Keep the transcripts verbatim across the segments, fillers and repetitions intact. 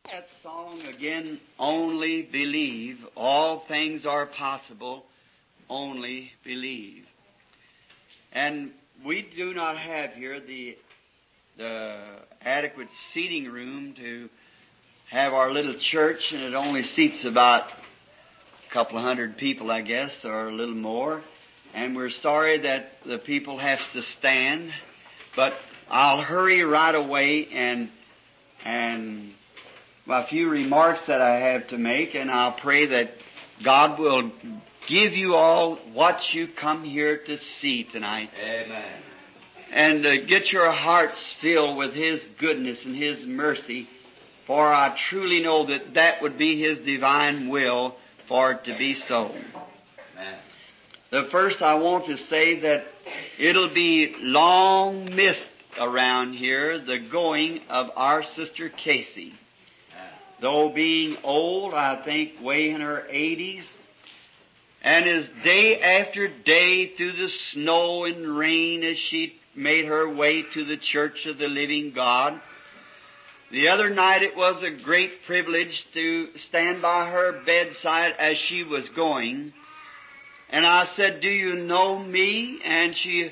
That song again, only believe. All things are possible, only believe. And we do not have here the, the adequate seating room to have our little church, and it only seats about a couple of hundred people, I guess, or a little more. And we're sorry that the people have to stand, but I'll hurry right away and and a few remarks that I have to make, and I'll pray that God will give you all what you come here to see tonight. Amen. And uh, get your hearts filled with His goodness and His mercy, for I truly know that that would be His divine will for it to be so. Amen. The first I want to say that it'll be long missed around here, the going of our Sister Casey. Though being old, I think way in her eighties, and as day after day through the snow and rain as she made her way to the Church of the Living God. The other night it was a great privilege to stand by her bedside as she was going. And I said, "Do you know me?" And she,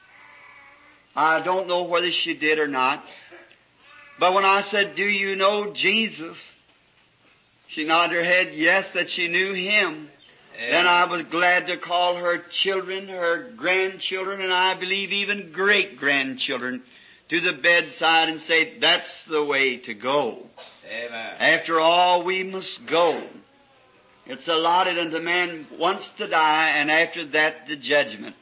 I don't know whether she did or not. But when I said, "Do you know Jesus?" she nodded her head, yes, that she knew Him. Yeah. Then I was glad to call her children, her grandchildren, and I believe even great-grandchildren to the bedside and say, that's the way to go. Amen. After all, we must go. It's allotted unto man once to die, and after that the judgment.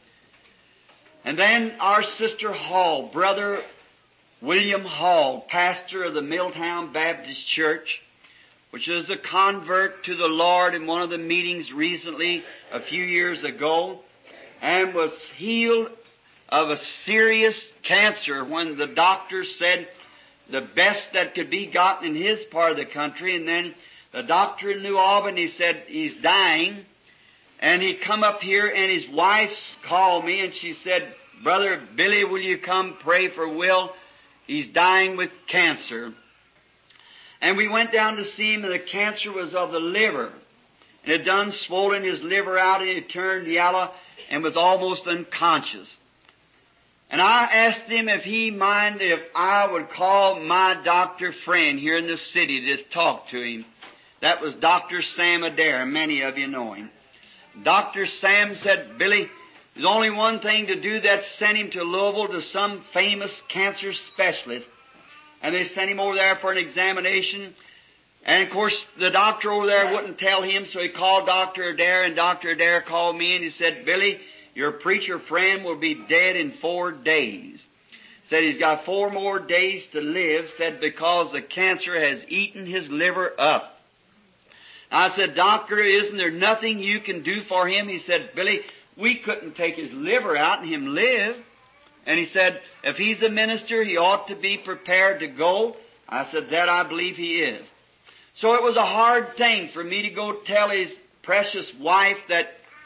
And then our sister Hall, Brother William Hall, pastor of the Milltown Baptist Church, which is a convert to the Lord in one of the meetings recently, a few years ago, and was healed of a serious cancer when the doctor said the best that could be gotten in his part of the country. And then the doctor in New Albany said he's dying. And he come up here, and his wife called me, and she said, "Brother Billy, will you come pray for Will? He's dying with cancer." And we went down to see him, and the cancer was of the liver. And it done swollen his liver out, and it turned yellow and was almost unconscious. And I asked him if he mind if I would call my doctor friend here in the city to just talk to him. That was Doctor Sam Adair. Many of you know him. Doctor Sam said, "Billy, there's only one thing to do, that's send him to Louisville to some famous cancer specialist." And they sent him over there for an examination. And, of course, the doctor over there wouldn't tell him, so he called Doctor Adair, and Doctor Adair called me, and he said, "Billy, your preacher friend will be dead in four days." Said he's got four more days to live, said because the cancer has eaten his liver up. I said, "Doctor, isn't there nothing you can do for him?" He said, "Billy, we couldn't take his liver out and him live." And he said, if he's a minister, he ought to be prepared to go. I said, that I believe he is. So it was a hard thing for me to go tell his precious wife that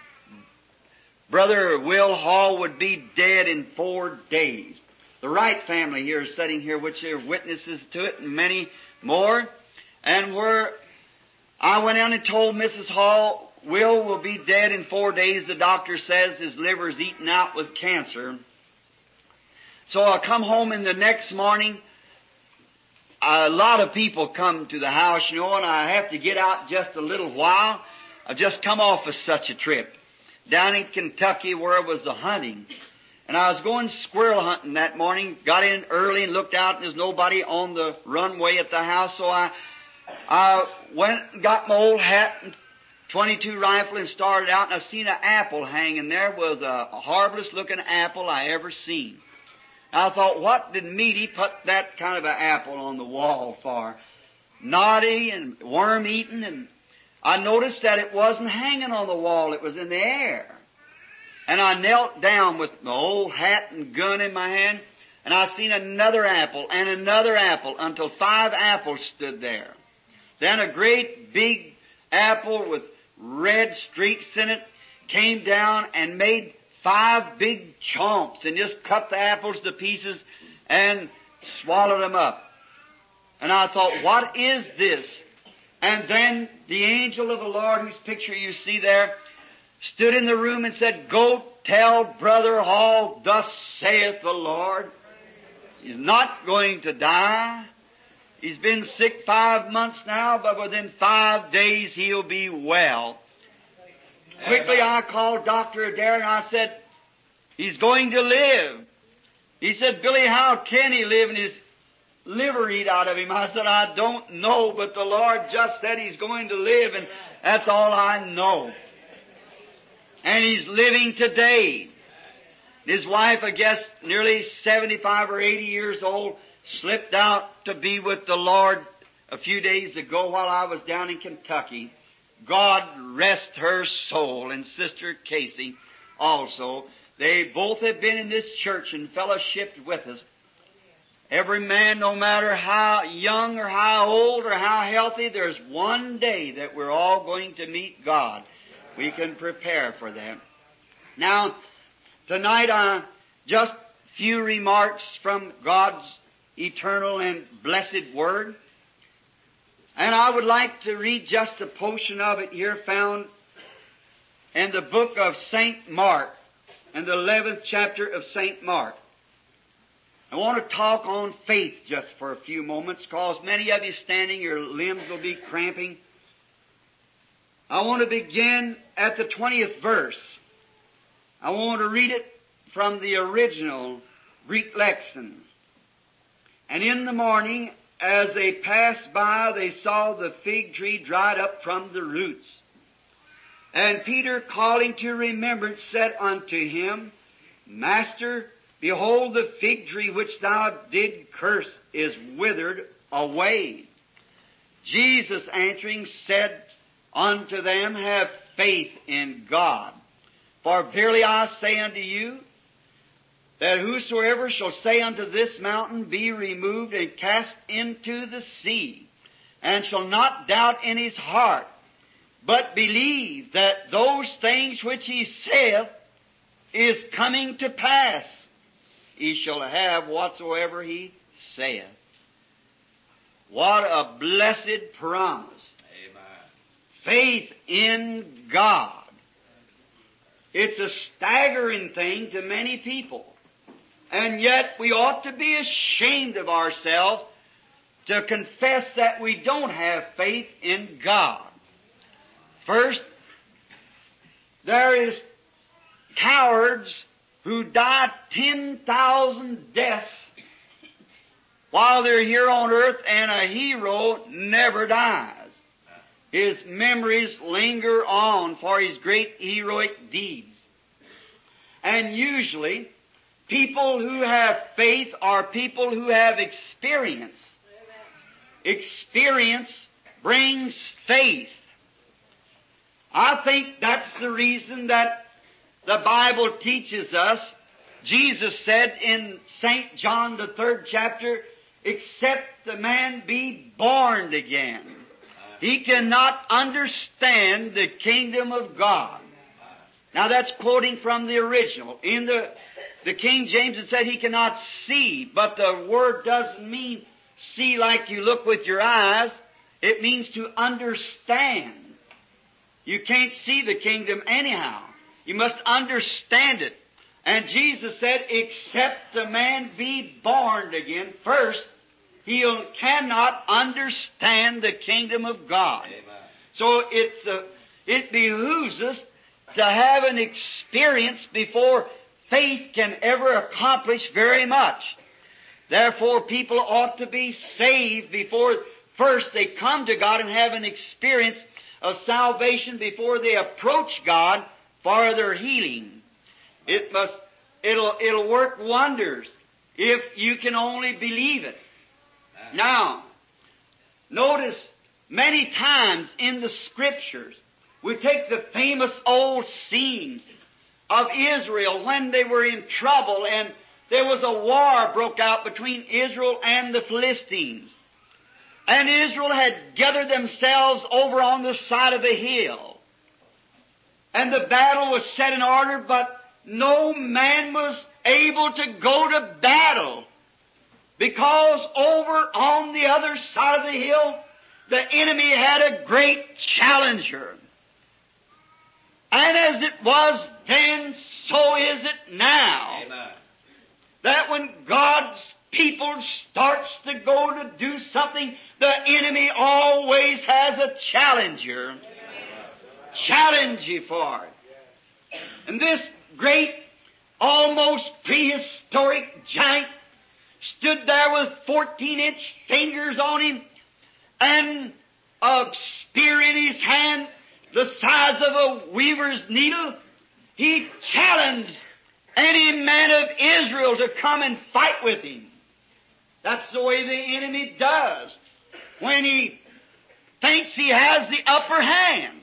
Brother Will Hall would be dead in four days. The Wright family here is sitting here, which are witnesses to it, and many more. And where I went in and told Missus Hall, Will will be dead in four days. The doctor says his liver's eaten out with cancer. So I come home, and the next morning, a lot of people come to the house, you know, and I have to get out just a little while. I've just come off of such a trip down in Kentucky where it was the hunting. And I was going squirrel hunting that morning, got in early and looked out, and there's nobody on the runway at the house. So I, I went and got my old hat and twenty-two rifle and started out, and I seen an apple hanging there. It was a harmless looking apple I ever seen. I thought, what did Meady put that kind of an apple on the wall for? Naughty and worm-eaten. And I noticed that it wasn't hanging on the wall. It was in the air. And I knelt down with my old hat and gun in my hand, and I seen another apple and another apple until five apples stood there. Then a great big apple with red streaks in it came down and made five big chomps and just cut the apples to pieces and swallowed them up. And I thought, what is this? And then the angel of the Lord, whose picture you see there, stood in the room and said, "Go tell Brother Hall, thus saith the Lord." He's not going to die. He's been sick five months now, but within five days he'll be well. Amen. Quickly I called Doctor Adair and I said, "He's going to live." He said, "Billy, how can he live and his liver eat out of him?" I said, "I don't know, but the Lord just said he's going to live, and that's all I know." And he's living today. His wife, I guess, nearly seventy-five or eighty years old, slipped out to be with the Lord a few days ago while I was down in Kentucky. God rest her soul, and Sister Casey also. They both have been in this church and fellowshiped with us. Every man, no matter how young or how old or how healthy, there's one day that we're all going to meet God. We can prepare for that. Now, tonight, uh, just a few remarks from God's eternal and blessed Word. And I would like to read just a portion of it here found in the book of Saint Mark, in the eleventh chapter of Saint Mark. I want to talk on faith just for a few moments, because many of you standing, your limbs will be cramping. I want to begin at the twentieth verse. I want to read it from the original Greek lexicon. "And in the morning, as they passed by, they saw the fig tree dried up from the roots. And Peter, calling to remembrance, said unto him, Master, behold, the fig tree which thou did curse is withered away. Jesus answering said unto them, Have faith in God. For verily I say unto you, that whosoever shall say unto this mountain, Be removed and cast into the sea, and shall not doubt in his heart, but believe that those things which he saith is coming to pass, he shall have whatsoever he saith." What a blessed promise. Amen. Faith in God. It's a staggering thing to many people. And yet we ought to be ashamed of ourselves to confess that we don't have faith in God. First, there is cowards who die ten thousand deaths while they're here on earth, and a hero never dies. His memories linger on for his great heroic deeds. And usually, people who have faith are people who have experience. Experience brings faith. I think that's the reason that the Bible teaches us. Jesus said in Saint John, the third chapter, except the man be born again, he cannot understand the kingdom of God. Now that's quoting from the original. In the, the King James it said he cannot see, but the word doesn't mean see like you look with your eyes. It means to understand. You can't see the kingdom anyhow. You must understand it. And Jesus said, except a man be born again, first, he cannot understand the kingdom of God. Amen. So it's uh, it behooves us to have an experience before faith can ever accomplish very much. Therefore, people ought to be saved before first they come to God and have an experience of salvation before they approach God for their healing. It must, it'll, it'll work wonders if you can only believe it. Now, notice many times in the Scriptures, we take the famous old scene of Israel when they were in trouble and there was a war broke out between Israel and the Philistines. And Israel had gathered themselves over on the side of a hill. And the battle was set in order, but no man was able to go to battle. Because over on the other side of the hill, the enemy had a great challenger. And as it was then, so is it now. Amen. That when God's people starts to go to do something, the enemy always has a challenger. Amen. Challenge you for it. And this great, almost prehistoric giant stood there with fourteen-inch fingers on him and a spear in his hand the size of a weaver's needle. He challenged any man of Israel to come and fight with him. That's the way the enemy does when he thinks he has the upper hand.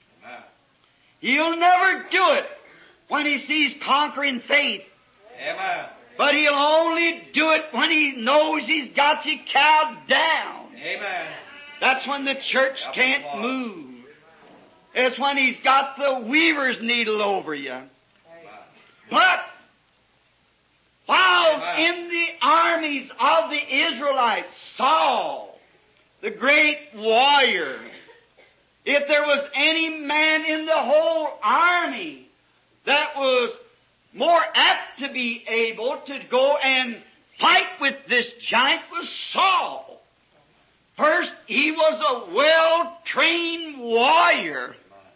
He'll never do it when he sees conquering faith. Amen. But he'll only do it when he knows he's got you cowed down. Amen. That's when the church can't move. It's when he's got the weaver's needle over you. But while in the armies of the Israelites, Saul, the great warrior, if there was any man in the whole army that was more apt to be able to go and fight with this giant, was Saul. First, he was a well-trained warrior.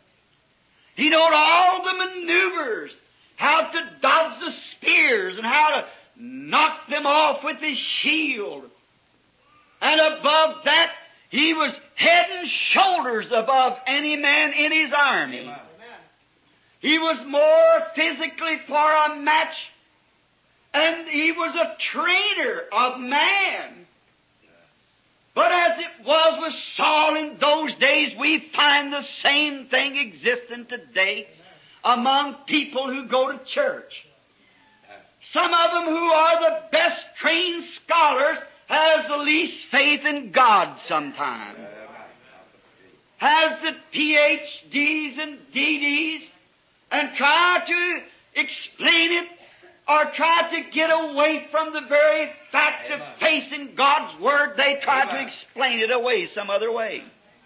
He knew all the maneuvers, how to dodge the spears and how to knock them off with his shield. And above that, he was head and shoulders above any man in his army. Amen. He was more physically for a match, and he was a trainer of man. But as it was with Saul in those days, we find the same thing existing today among people who go to church. Some of them who are the best trained scholars has the least faith in God sometimes. Has the P H Ds and D Ds and try to explain it or try to get away from the very fact Amen. Of facing God's Word. They try Amen. To explain it away some other way.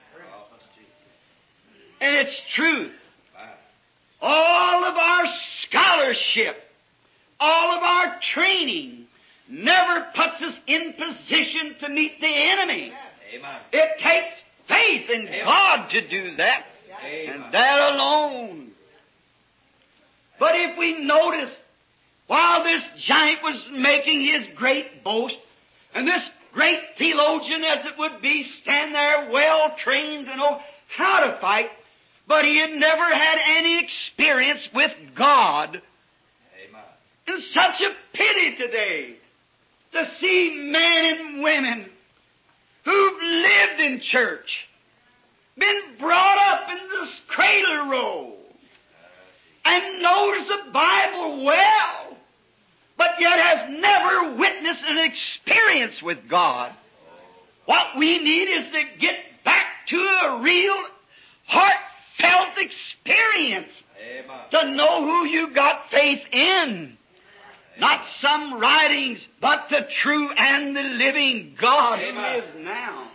And it's truth. All of our scholarship, all of our training never puts us in position to meet the enemy. Amen. It takes faith in Amen. God to do that, Amen. And that alone. But if we notice, while this giant was making his great boast, and this great theologian, as it would be, stand there well-trained to know how to fight, but he had never had any experience with God. Amen. It's such a pity today to see men and women who've lived in church, been brought up in this cradle roll, and knows the Bible well, but yet has never witnessed an experience with God. What we need is to get back to a real, heartfelt experience. Amen. To know who you got faith in. Not some writings, but the true and the living God who lives now.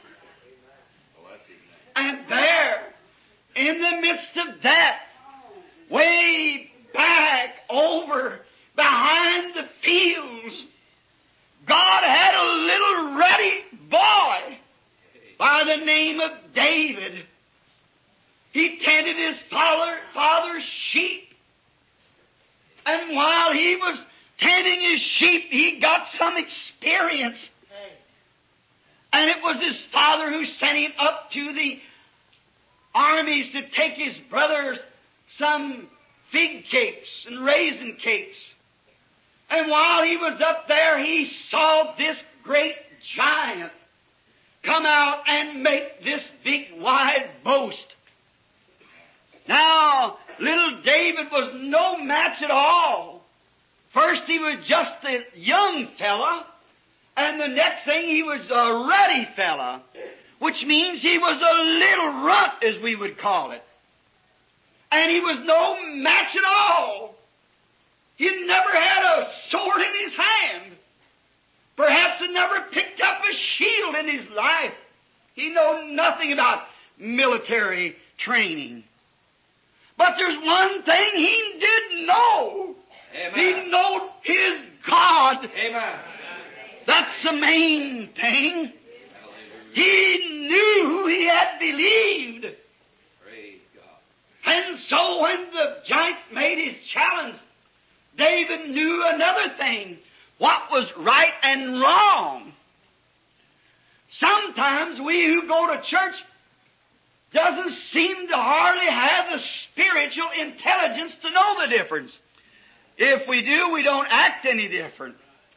And there, in the midst of that, way back over behind the fields, God had a little ruddy boy by the name of David. He tended his father, father's sheep. And while he was tending his sheep, he got some experience. And it was his father who sent him up to the armies to take his brothers some fig cakes and raisin cakes. And while he was up there, he saw this great giant come out and make this big wide boast. Now, little David was no match at all. First he was just a young fella, and the next thing he was a ruddy fella, which means he was a little runt, as we would call it. And he was no match at all. He never had a sword in his hand. Perhaps had never picked up a shield in his life. He knew nothing about military training. But there's one thing he did know. Amen. He knew his God. Amen. That's the main thing. He knew he had believed. Praise God. And so when the giant made his challenge, David knew another thing, what was right and wrong. Sometimes we who go to church doesn't seem to hardly have the spiritual intelligence to know the difference. If we do, we don't act any different.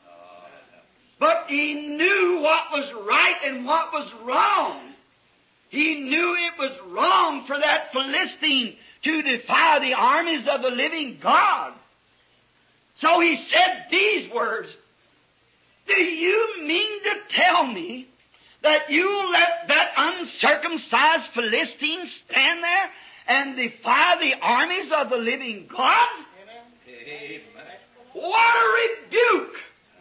But he knew what was right and what was wrong. He knew it was wrong for that Philistine to defy the armies of the living God. So he said these words, "Do you mean to tell me that you let that uncircumcised Philistine stand there and defy the armies of the living God?" Amen. What a rebuke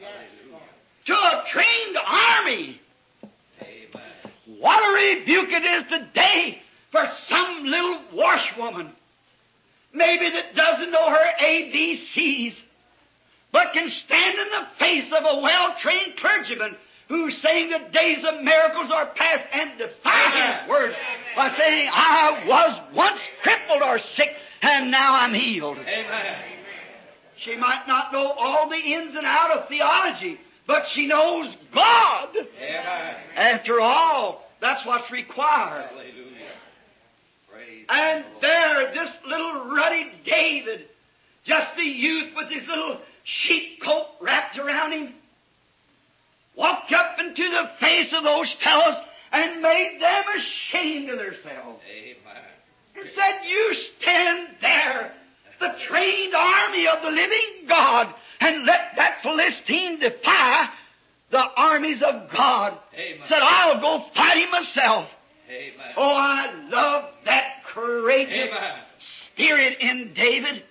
to a trained army. Amen. What a rebuke it is today for some little washwoman, maybe that doesn't know her A B Cs, but can stand in the face of a well-trained clergyman who's saying the days of miracles are past and defy his word by saying, "I was once crippled or sick, and now I'm healed." Amen. She might not know all the ins and outs of theology, but she knows God. Amen. After all, that's what's required. Hallelujah. Praise And the Lord. there, this little ruddy David, just a youth with his little sheep coat wrapped around him, walked up into the face of those fellows and made them ashamed of themselves. Amen. And said, "You stand there, the trained army of the living God, and let that Philistine defy the armies of God." Amen. Said, "I'll go fight him myself." Amen. Oh, I love that courageous Amen. spirit in David.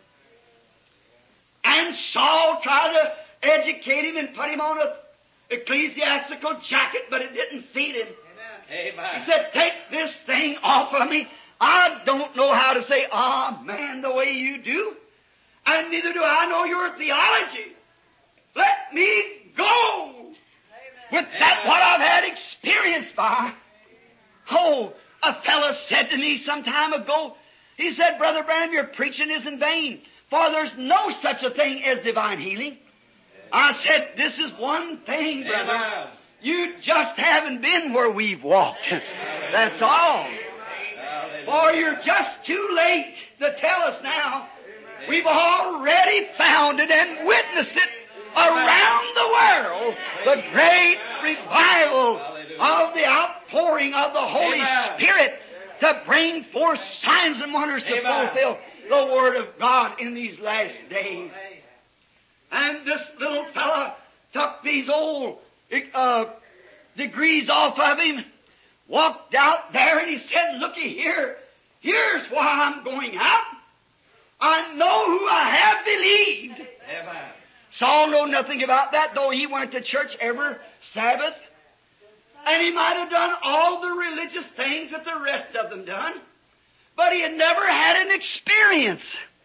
And Saul tried to educate him and put him on a ecclesiastical jacket, but it didn't feed him. Amen. He said, "Take this thing off of me. I don't know how to say amen the way you do, and neither do I know your theology. Let me go with that what I've had experience by." Oh, a fellow said to me some time ago, he said, "Brother Branham, your preaching is in vain, for there's no such a thing as divine healing." I said, "This is one thing, brother. Amen. You just haven't been where we've walked. That's all. Hallelujah. For you're just too late to tell us now. We've already found it and witnessed it around the world. The great revival of the outpouring of the Holy Amen. Spirit to bring forth signs and wonders to Amen. fulfill the Word of God in these last days." And this little fella took these old uh, degrees off of him, walked out there, and he said, "Looky here, here's why I'm going out. I know who I have believed." Amen. Saul knew nothing about that, though he went to church every Sabbath. And he might have done all the religious things that the rest of them done. But he had never had an experience.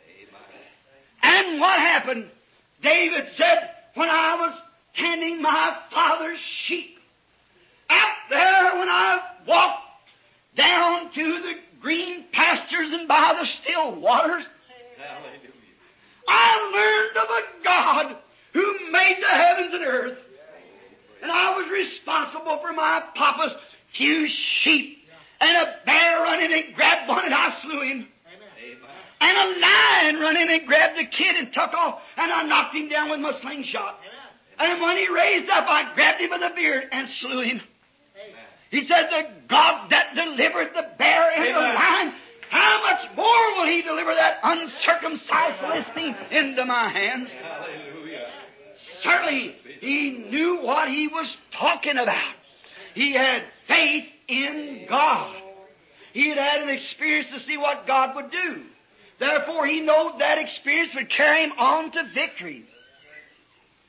And what happened? David said, "When I was tending my father's sheep, out there when I walked down to the green pastures and by the still waters, Hallelujah. I learned of a God who made the heavens and earth. And I was responsible for my papa's few sheep. And a bear run in and grabbed one and I slew him. Amen. And a lion run in and grabbed the kid and took off, and I knocked him down with my slingshot. And when he raised up, I grabbed him by the beard and slew him." He said, "The God that delivered the bear and the Amen. lion, how much more will He deliver that uncircumcised Philistine into my hands?" Hallelujah. Certainly, he knew what he was talking about. He had faith in God. He had had an experience to see what God would do. Therefore, he knew that experience would carry him on to victory.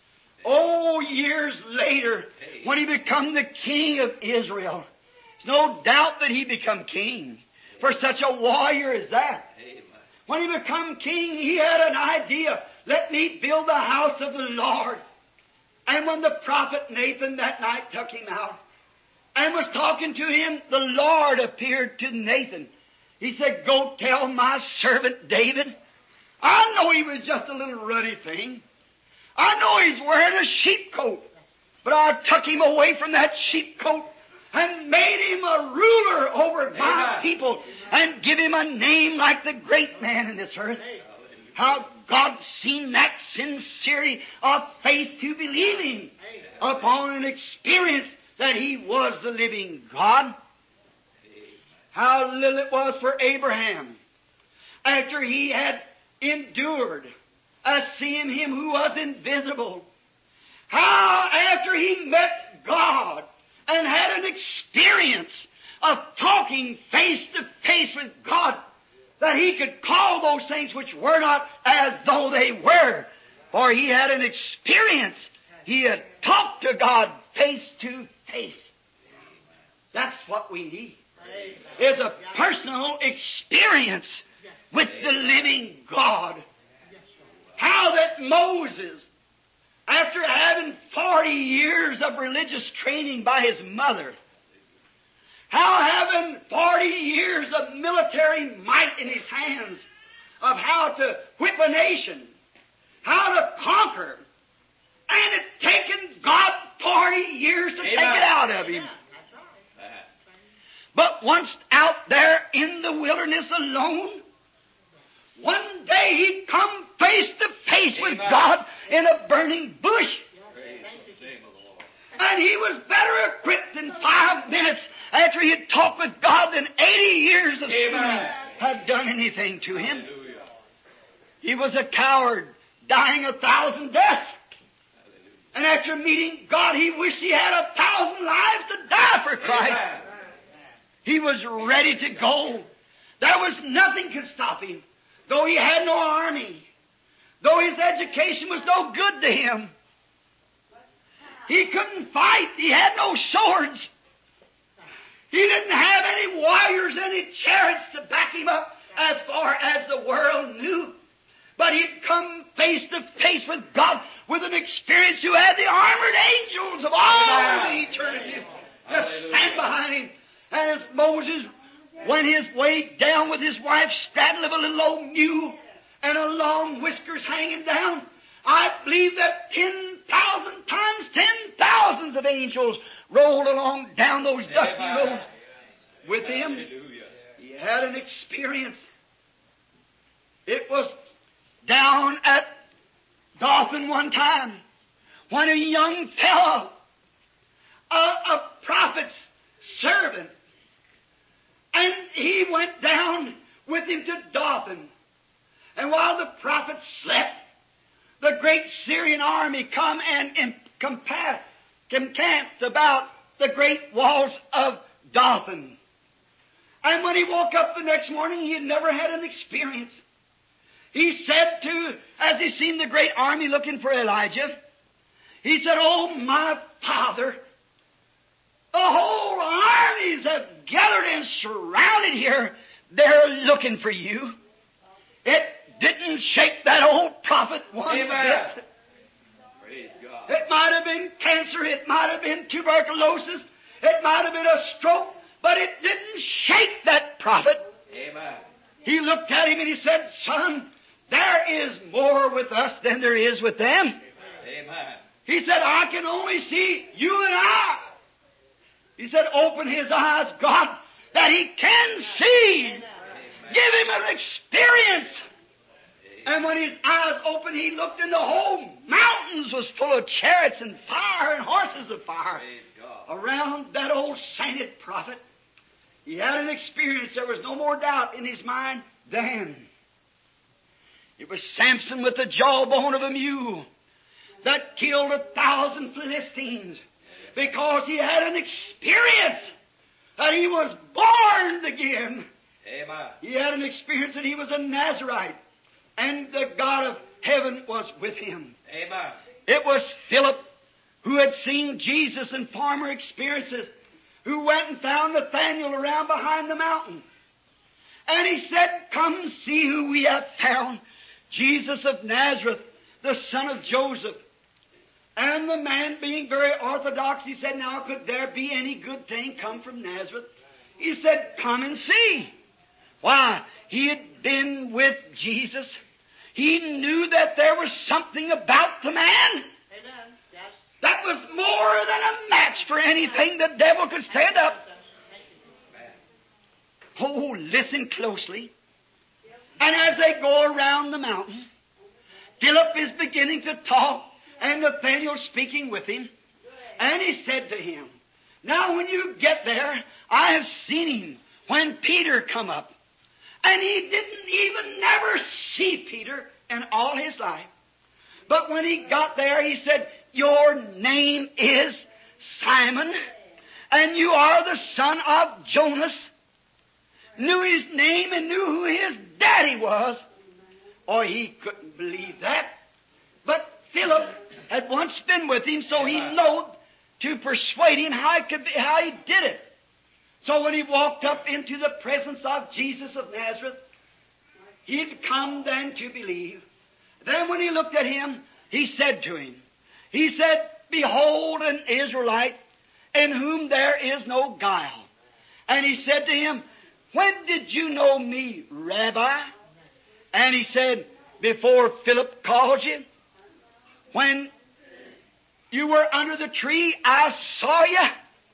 Oh, years later, when he become the king of Israel, there's no doubt that he become king for such a warrior as that. When he become king, he had an idea. Let me build the house of the Lord. And when the prophet Nathan that night took him out and was talking to him, the Lord appeared to Nathan. He said, go tell my servant David. I know he was just a little ruddy thing. I know he's wearing a sheep coat. But I took him away from that sheep coat and made him a ruler over my people and give him a name like the great man in this earth. How God seen that sincerity of faith to believing upon an experience that He was the living God. How little it was for Abraham after he had endured as seeing Him who was invisible. How after he met God and had an experience of talking face to face with God, that he could call those things which were not as though they were. For he had an experience. He had talked to God face to face. That's what we need, is a personal experience with the living God. How that Moses, after having forty years of religious training by his mother, how having forty years of military might in his hands, of how to whip a nation, how to conquer, and it taken God forty years to Amen. Take it out of him. But once out there in the wilderness alone, one day he come face to face with God in a burning bush. And he was better equipped in five minutes after he had talked with God than eighty years of schooling had done anything to him. Hallelujah. He was a coward, dying a thousand deaths. And after meeting God, he wished he had a thousand lives to die for Christ. Amen. He was ready to go. There was nothing could stop him. Though he had no army, though his education was no good to him, he couldn't fight. He had no swords. He didn't have any warriors, any chariots to back him up as far as the world knew. But he'd come face to face with God with an experience who had the armored angels of all the eternities to stand behind him. And as Moses went his way down with his wife straddling a little old mule and a long whiskers hanging down, I believe that ten thousand times ten thousands of angels rolled along down those dusty roads with him. Hallelujah. He had an experience. It was down at Dothan one time when a young fellow, a, a prophet's servant, and he went down with him to Dothan. And while the prophet slept, the great Syrian army come and encamped about the great walls of Dothan. And when he woke up the next morning, he had never had an experience. He said to, as he seen the great army looking for Elijah, he said, "Oh, my father, the whole armies have gathered and surrounded here. They're looking for you." It didn't shake that old prophet one bit. Praise God. It might have been cancer. It might have been tuberculosis. It might have been a stroke. But it didn't shake that prophet. Amen. He looked at him and he said, "Son, there is more with us than there is with them." Amen. He said, "I can only see you and I." He said, "Open his eyes, God, that he can see." Amen. Give him an experience. And when his eyes opened, he looked, and the whole mountains was full of chariots and fire and horses of fire around that old sainted prophet. He had an experience. There was no more doubt in his mind then. It was Samson with the jawbone of a mule that killed a thousand Philistines because he had an experience that he was born again. Amen. He had an experience that he was a Nazarite, and the God of heaven was with him. Amen. It was Philip, who had seen Jesus in former experiences, who went and found Nathanael around behind the mountain. And he said, "Come see who we have found, Jesus of Nazareth, the son of Joseph." And the man, being very orthodox, he said, "Now could there be any good thing come from Nazareth?" He said, "Come and see." Why, he had been with Jesus. He knew that there was something about the man Amen. Yes. that was more than a match for anything the devil could stand up. Oh, listen closely. And as they go around the mountain, Philip is beginning to talk, and Nathanael speaking with him. And he said to him, "Now when you get there, I have seen him when Peter come up." And he didn't even never see Peter in all his life. But when he got there, he said, "Your name is Simon, and you are the son of Jonas." Knew his name and knew who his daddy was. Or he couldn't believe that. But Philip had once been with him, so he knowed to persuade him how, it could be, how he did it. So when he walked up into the presence of Jesus of Nazareth, he'd come then to believe. Then when he looked at him, he said to him, he said, "Behold an Israelite in whom there is no guile." And he said to him, "When did you know me, Rabbi?" And he said, "Before Philip called you. When you were under the tree, I saw you."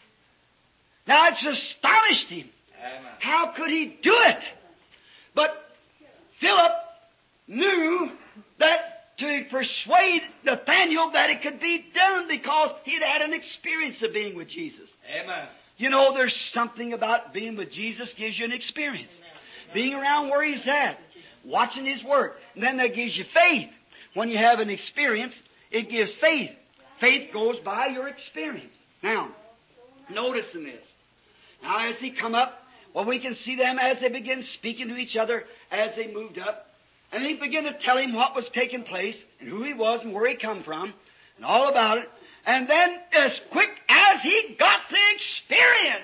Now it's astonished him. Amen. How could he do it? But Philip knew that to persuade Nathanael that it could be done because he'd had an experience of being with Jesus. Amen. You know, there's something about being with Jesus gives you an experience. Being around where He's at, watching His work. And then that gives you faith. When you have an experience, it gives faith. Faith goes by your experience. Now, notice in this. Now, as he come up, well, we can see them as they begin speaking to each other as they moved up. And he began to tell him what was taking place and who he was and where he come from and all about it. And then, as quick as he got the experience,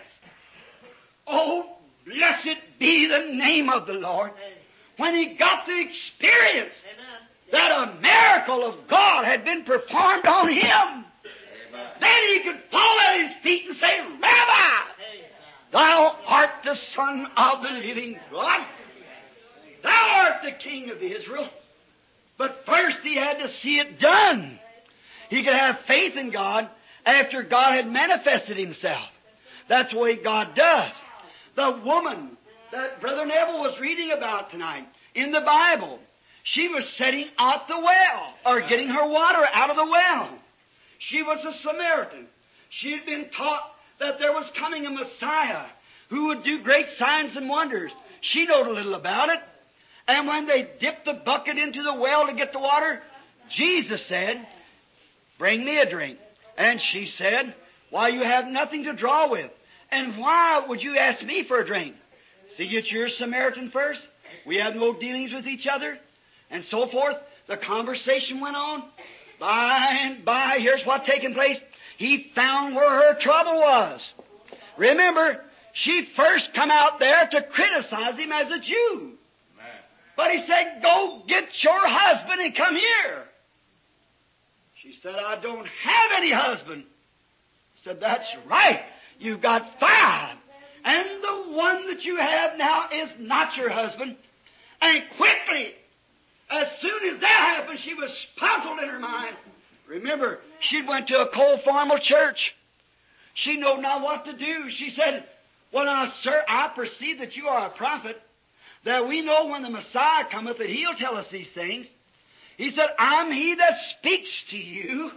oh, blessed be the name of the Lord. When he got the experience that a miracle of God had been performed on him, Amen. then he could fall at his feet and say, "Rabbi, Thou art the Son of the living God. Thou art the King of Israel." But first he had to see it done. He could have faith in God after God had manifested Himself. That's the way God does. The woman that Brother Neville was reading about tonight in the Bible, she was setting out the well, or getting her water out of the well. She was a Samaritan. She had been taught that there was coming a Messiah who would do great signs and wonders. She knowed a little about it. And when they dipped the bucket into the well to get the water, Jesus said, "Bring me a drink." And she said, "Why, you have nothing to draw with. And why would you ask me for a drink? See that you're a Samaritan first. We have no dealings with each other." And so forth. The conversation went on. By and by, here's what taken place. He found where her trouble was. Remember, she first come out there to criticize him as a Jew. Amen. But he said, "Go get your husband and come here." She said, "I don't have any husband." He said, "That's right. You've got five. And the one that you have now is not your husband." And quickly, as soon as that happened, she was puzzled in her mind. Remember, she went to a cold formal church. She knew not what to do. She said, "Well now, sir, I perceive that you are a prophet, that we know when the Messiah cometh that He'll tell us these things." He said, "I'm He that speaks to you."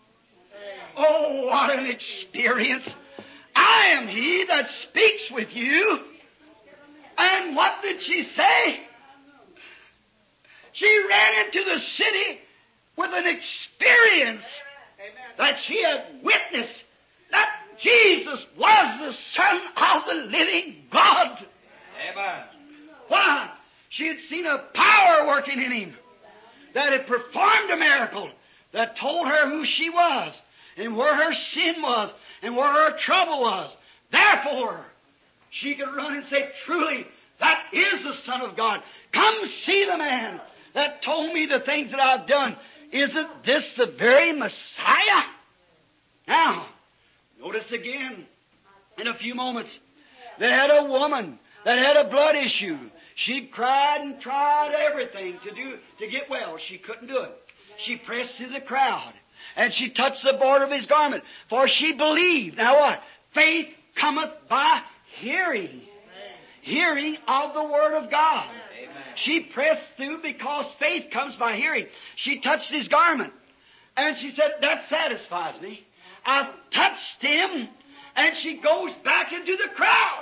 Oh, what an experience. I am He that speaks with you. And what did she say? She ran into the city with an experience that she had witnessed that Jesus was the Son of the living God. Amen. Why? She had seen a power working in Him that had performed a miracle that told her who she was and where her sin was and where her trouble was. Therefore, she could run and say, truly, that is the Son of God. Come see the man that told me the things that I've done. Isn't this the very Messiah? Now, notice again, in a few moments, they had a woman that had a blood issue. She cried and tried everything to do to get well. She couldn't do it. She pressed through the crowd, and she touched the border of His garment, for she believed. Now what? Faith cometh by hearing. Hearing of the Word of God. Amen. She pressed through because faith comes by hearing. She touched His garment, and she said, that satisfies me. I've touched Him. And she goes back into the crowd,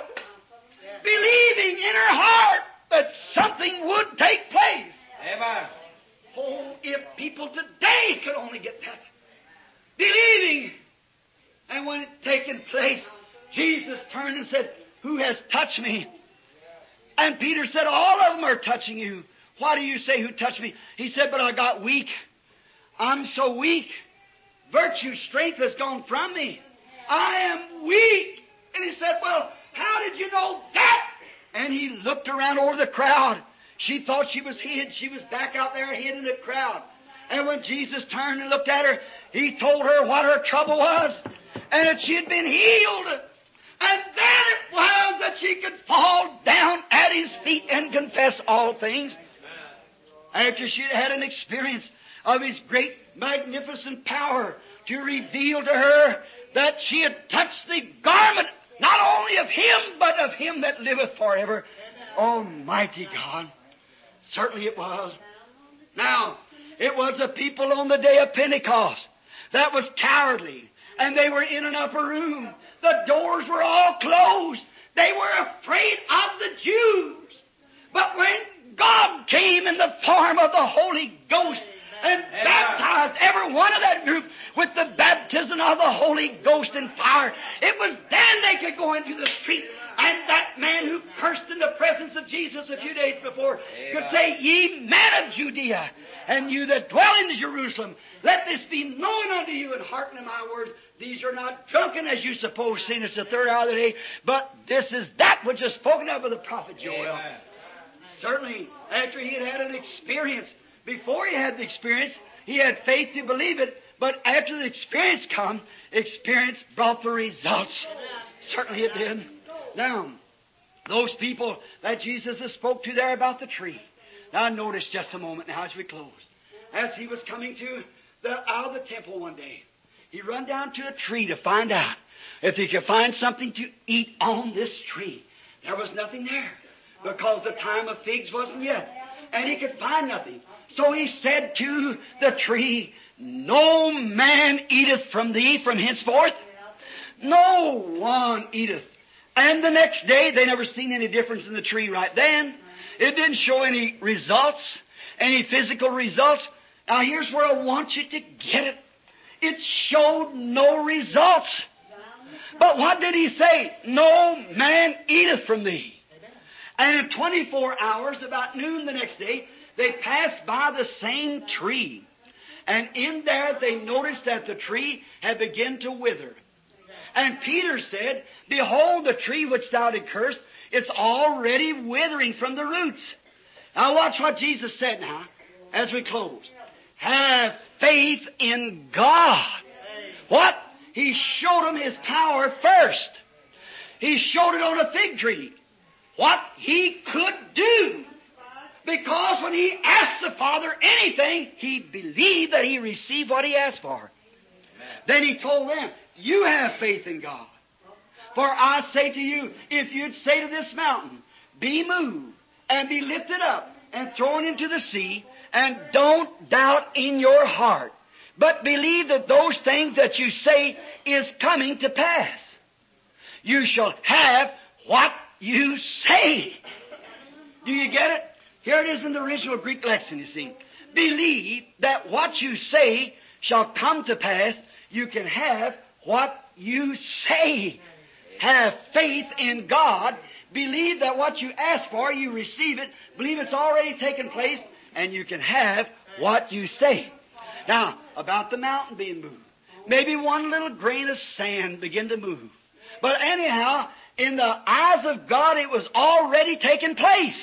believing in her heart that something would take place. Amen. Oh, if people today could only get that. Believing. And when it taken place, Jesus turned and said, who has touched me? And Peter said, all of them are touching you. Why do you say who touched me? He said, but I got weak. I'm so weak. Virtue, strength has gone from me. I am weak. And he said, well, how did you know that? And he looked around over the crowd. She thought she was hid. She was back out there hid in the crowd. And when Jesus turned and looked at her, He told her what her trouble was and that she had been healed. And then it was that she could fall down at His feet and confess all things. After she had had an experience of His great, magnificent power to reveal to her that she had touched the garment, not only of Him, but of Him that liveth forever. Almighty God. Certainly it was. Now, it was the people on the day of Pentecost that was cowardly, and they were in an upper room. The doors were all closed. They were afraid of the Jews. But when God came in the form of the Holy Ghost and Amen. Baptized every one of that group with the baptism of the Holy Ghost and fire, it was then they could go into the street. And that man who cursed in the presence of Jesus a few days before Amen. Could say, ye men of Judea, and you that dwell in Jerusalem, let this be known unto you, and hearken to my words. These are not drunken, as you suppose, seeing it's the third hour of the day, but this is that which is spoken of by the prophet Joel. Amen. Certainly, after he had had an experience, before he had the experience, he had faith to believe it, but after the experience come, experience brought the results. Certainly it did. Now, those people that Jesus has spoke to there about the tree. Now, notice just a moment now as we close. As he was coming to the, out of the temple one day, he run down to a tree to find out if he could find something to eat on this tree. There was nothing there because the time of figs wasn't yet, and he could find nothing. So he said to the tree, no man eateth from thee from henceforth. No one eateth. And the next day, they never seen any difference in the tree right then. It didn't show any results, any physical results. Now, here's where I want you to get it. It showed no results. But what did he say? No man eateth from thee. And in twenty-four hours, about noon the next day, they passed by the same tree. And in there, they noticed that the tree had begun to wither. And Peter said, behold, the tree which thou didst curse, it's already withering from the roots. Now watch what Jesus said now, as we close. Have faith in God. What? He showed them His power first. He showed it on a fig tree. What He could do. Because when He asked the Father anything, He believed that He received what He asked for. Then He told them, you have faith in God. For I say to you, if you'd say to this mountain, be moved and be lifted up and thrown into the sea, and don't doubt in your heart, but believe that those things that you say is coming to pass, you shall have what you say. Do you get it? Here it is in the original Greek lexicon, you see. Believe that what you say shall come to pass. You can have what you say. Have faith in God. Believe that what you ask for, you receive it. Believe it's already taken place, and you can have what you say. Now, about the mountain being moved. Maybe one little grain of sand begin to move. But anyhow, in the eyes of God, it was already taking place.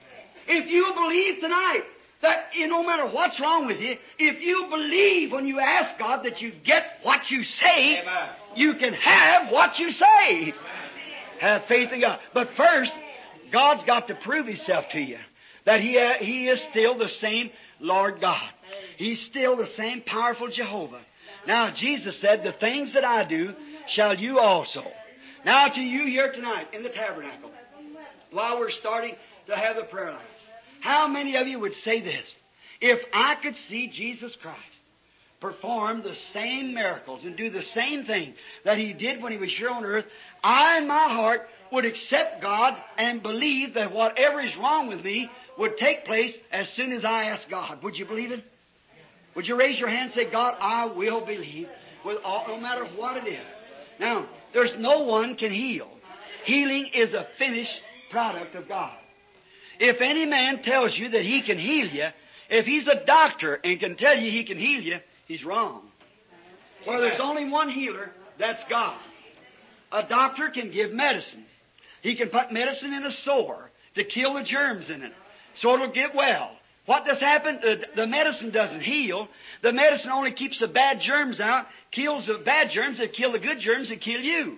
If you believe tonight that you, no matter what's wrong with you, if you believe when you ask God that you get what you say, Amen. you can have what you say. Have faith in God. But first, God's got to prove Himself to you. That He, uh, he is still the same Lord God. He's still the same powerful Jehovah. Now, Jesus said, the things that I do shall you also. Now to you here tonight in the tabernacle, while we're starting to have the prayer line, how many of you would say this? If I could see Jesus Christ perform the same miracles and do the same thing that He did when He was here on earth, I in my heart would accept God and believe that whatever is wrong with me would take place as soon as I ask God. Would you believe it? Would you raise your hand and say, God, I will believe, with all, no matter what it is. Now, there's no one can heal. Healing is a finished product of God. If any man tells you that he can heal you, if he's a doctor and can tell you he can heal you, he's wrong. Well, there's only one healer, that's God. A doctor can give medicine. He can put medicine in a sore to kill the germs in it, so it'll get well. What does happen? The, the medicine doesn't heal. The medicine only keeps the bad germs out, kills the bad germs that kill the good germs that kill you.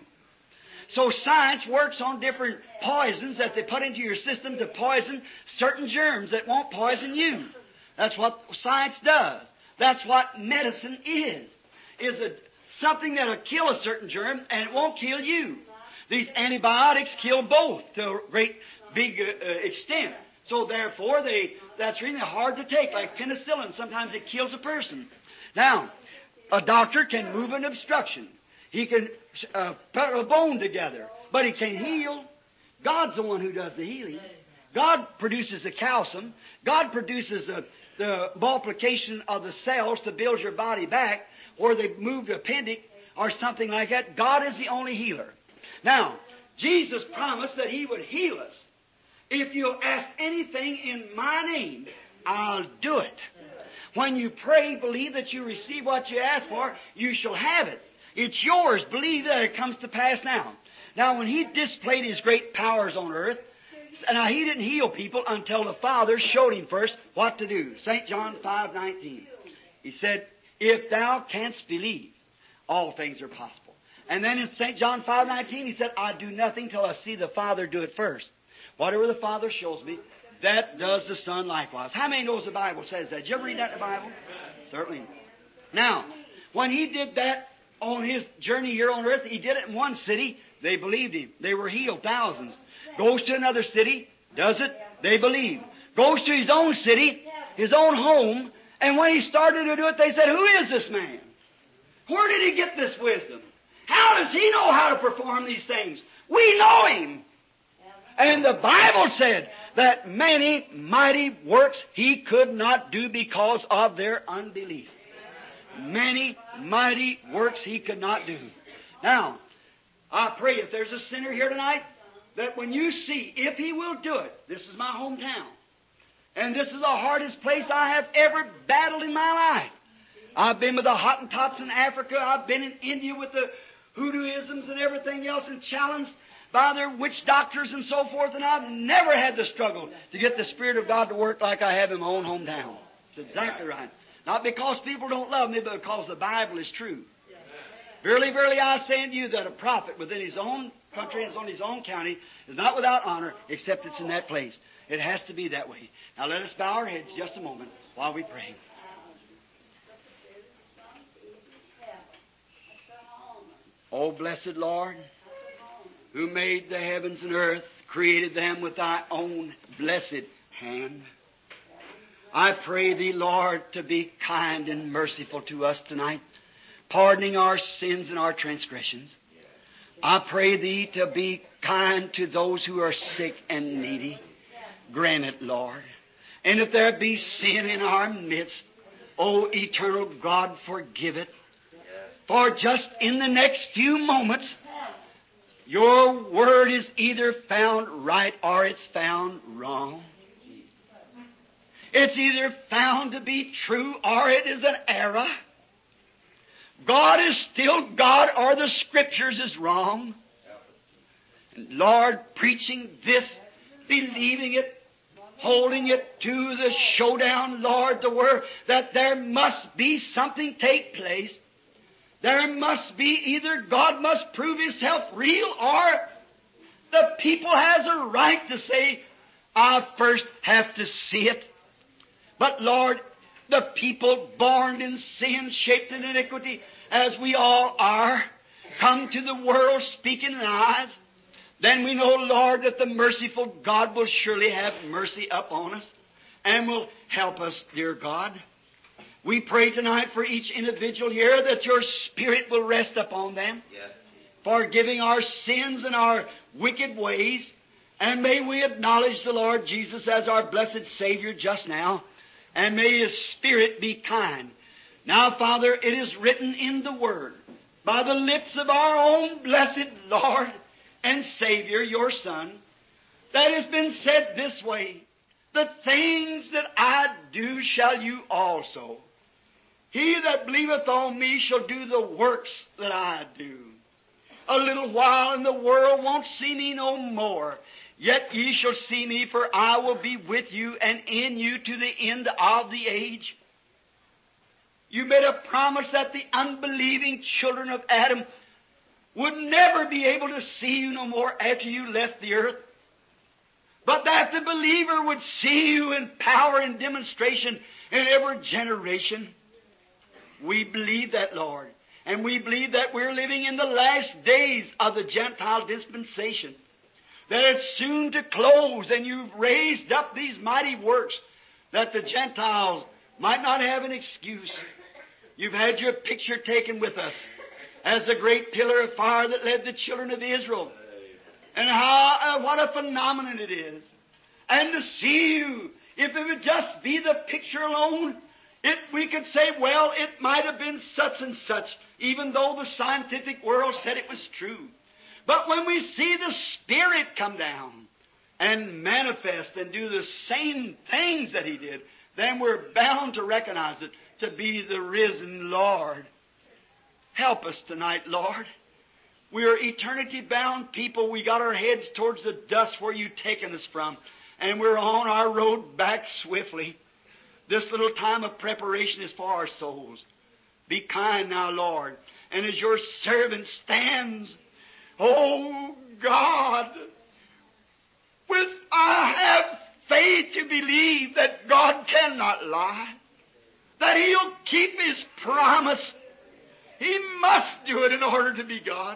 So science works on different poisons that they put into your system to poison certain germs that won't poison you. That's what science does. That's what medicine is. Is a, something that will kill a certain germ and it won't kill you. These antibiotics kill both to a great big uh, extent. So therefore, they that's really hard to take, like penicillin. Sometimes it kills a person. Now, a doctor can move an obstruction. He can uh, put a bone together, but he can't heal. God's the one who does the healing. God produces the calcium. God produces the, the multiplication of the cells to build your body back, or they moved the appendix or something like that. God is the only healer. Now, Jesus promised that He would heal us. If you'll ask anything in my name, I'll do it. When you pray, believe that you receive what you ask for, you shall have it. It's yours. Believe that it comes to pass now. Now, when He displayed His great powers on earth, now He didn't heal people until the Father showed Him first what to do. Saint John five nineteen. He said, if thou canst believe, all things are possible. And then in Saint John five nineteen, He said, I do nothing till I see the Father do it first. Whatever the Father shows me, that does the Son likewise. How many knows the Bible says that? Did you ever read that in the Bible? Certainly. Now, when He did that on His journey here on earth, He did it in one city. They believed Him. They were healed, thousands. Goes to another city, does it, they believe. Goes to His own city, His own home, and when He started to do it, they said, who is this man? Where did he get this wisdom? How does he know how to perform these things? We know Him. And the Bible said that many mighty works He could not do because of their unbelief. Many mighty works He could not do. Now, I pray if there's a sinner here tonight, that when you see, if He will do it, this is my hometown, and this is the hardest place I have ever battled in my life. I've been with the Hottentots in Africa. I've been in India with the hoodooisms and everything else and challenged by their witch doctors and so forth, and I've never had the struggle to get the Spirit of God to work like I have in my own hometown. It's exactly right. Not because people don't love me, but because the Bible is true. Verily, verily, I say unto you that a prophet within his own country and his own county is not without honor, except it's in that place. It has to be that way. Now let us bow our heads just a moment while we pray. O blessed Lord, who made the heavens and earth, created them with Thy own blessed hand, I pray Thee, Lord, to be kind and merciful to us tonight, pardoning our sins and our transgressions. I pray Thee to be kind to those who are sick and needy. Grant it, Lord. And if there be sin in our midst, O eternal God, forgive it. For just in the next few moments, Your Word is either found right or it's found wrong. It's either found to be true or it is an error. God is still God or the Scriptures is wrong. And Lord, preaching this, believing it, holding it to the showdown, Lord, the Word, that there must be something take place. There must be either God must prove Himself real or the people has a right to say, I first have to see it. But Lord, the people born in sin, shaped in iniquity, as we all are, come to the world speaking lies, then we know, Lord, that the merciful God will surely have mercy upon us and will help us, dear God. We pray tonight for each individual here that Your Spirit will rest upon them, Yes. forgiving our sins and our wicked ways. And may we acknowledge the Lord Jesus as our blessed Savior just now. And may His Spirit be kind. Now, Father, it is written in the Word, by the lips of our own blessed Lord and Savior, Your Son, that has been said this way, the things that I do shall you also. He that believeth on me shall do the works that I do. A little while and the world won't see me no more. Yet ye shall see me, for I will be with you and in you to the end of the age. You made a promise that the unbelieving children of Adam would never be able to see you no more after you left the earth, but that the believer would see you in power and demonstration in every generation. We believe that, Lord, and we believe that we're living in the last days of the Gentile dispensation, that it's soon to close, and you've raised up these mighty works that the Gentiles might not have an excuse. You've had your picture taken with us as the great pillar of fire that led the children of Israel. And how, uh, what a phenomenon it is. And to see you, if it would just be the picture alone, it, we could say, well, it might have been such and such, even though the scientific world said it was true. But when we see the Spirit come down and manifest and do the same things that He did, then we're bound to recognize it to be the risen Lord. Help us tonight, Lord. We are eternity-bound people. We got our heads towards the dust where You've taken us from, and we're on our road back swiftly. This little time of preparation is for our souls. Be kind now, Lord. And as Your servant stands, oh God, with I have faith to believe that God cannot lie, that He'll keep His promise. He must do it in order to be God.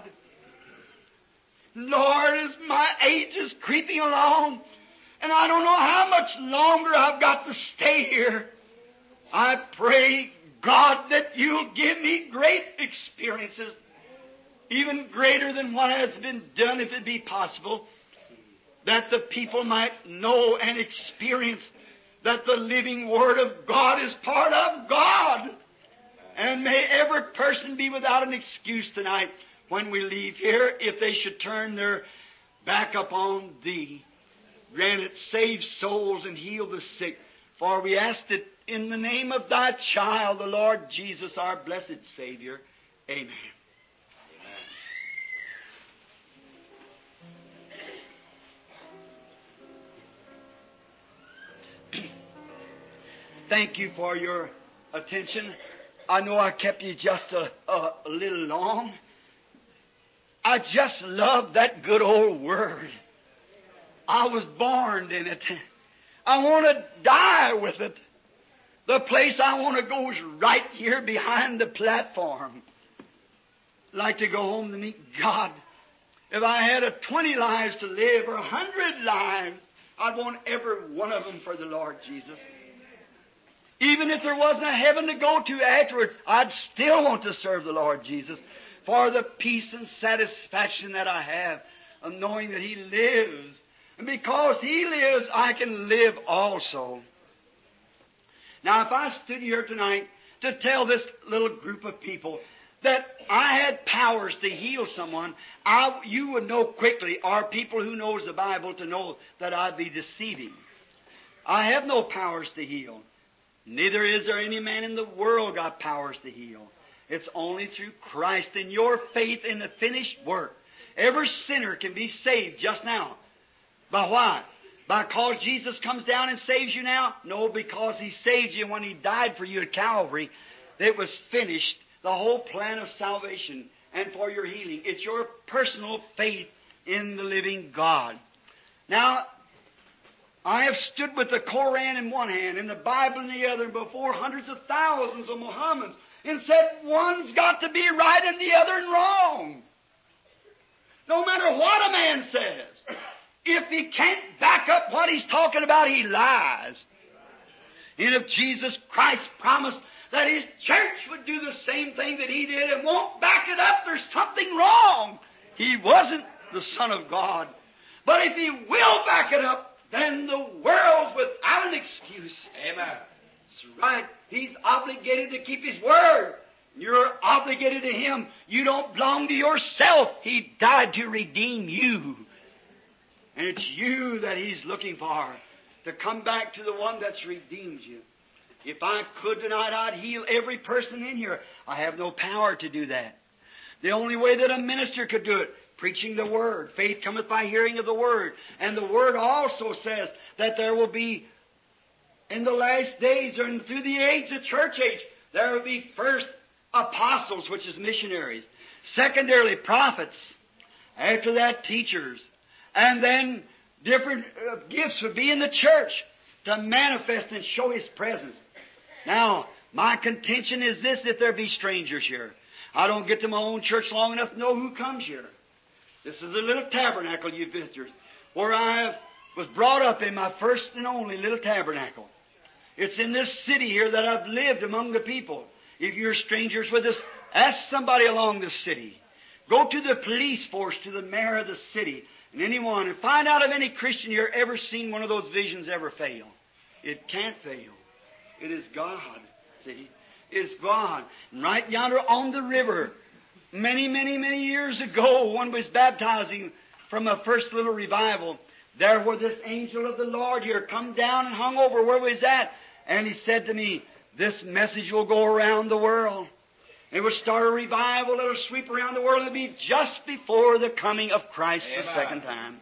Lord, as my age is creeping along, and I don't know how much longer I've got to stay here, I pray, God, that You'll give me great experiences, even greater than what has been done, if it be possible, that the people might know and experience that the living Word of God is part of God. And may every person be without an excuse tonight when we leave here, if they should turn their back upon Thee. Grant it, save souls and heal the sick. For we ask it in the name of Thy child, the Lord Jesus, our blessed Savior. Amen. Thank you for your attention. I know I kept you just a, a, a little long. I just love that good old Word. I was born in it. I want to die with it. The place I want to go is right here behind the platform. I'd like to go home to meet God. If I had a twenty lives to live or a hundred lives, I'd want every one of them for the Lord Jesus. Even if there wasn't a heaven to go to afterwards, I'd still want to serve the Lord Jesus for the peace and satisfaction that I have of knowing that He lives. And because He lives, I can live also. Now, if I stood here tonight to tell this little group of people that I had powers to heal someone, I, you would know quickly, or people who knows the Bible to know that I'd be deceiving. I have no powers to heal. Neither is there any man in the world got powers to heal. It's only through Christ and your faith in the finished work. Every sinner can be saved just now. By what? Because Jesus comes down and saves you now? No, because He saved you when He died for you at Calvary. It was finished, the whole plan of salvation and for your healing. It's your personal faith in the living God. Now, I have stood with the Koran in one hand and the Bible in the other before hundreds of thousands of Mohammedans and said one's got to be right and the other wrong. No matter what a man says, if he can't back up what he's talking about, he lies. And if Jesus Christ promised that His church would do the same thing that He did and won't back it up, there's something wrong. He wasn't the Son of God. But if He will back it up, then the world's without an excuse. Amen. That's right. He's obligated to keep His word. You're obligated to Him. You don't belong to yourself. He died to redeem you. And it's you that He's looking for, to come back to the one that's redeemed you. If I could tonight, I'd heal every person in here. I have no power to do that. The only way that a minister could do it, preaching the Word. Faith cometh by hearing of the Word. And the Word also says that there will be, in the last days, and through the age, the church age, there will be first apostles, which is missionaries. Secondarily, prophets. After that, teachers. And then different uh, gifts would be in the church to manifest and show His presence. Now, my contention is this, if there be strangers here. I don't get to my own church long enough to know who comes here. This is a little tabernacle, you visitors, where I was brought up in my first and only little tabernacle. It's in this city here that I've lived among the people. If you're strangers with us, ask somebody along this city. Go to the police force, to the mayor of the city, and anyone, and find out if any Christian here ever seen one of those visions ever fail. It can't fail. It is God. See? It's God. And right yonder on the river, many, many, many years ago, one was baptizing from a first little revival. There where this angel of the Lord here come down and hung over where we was at. And he said to me, this message will go around the world. It will start a revival. It will sweep around the world. It will be just before the coming of Christ Amen. The second time.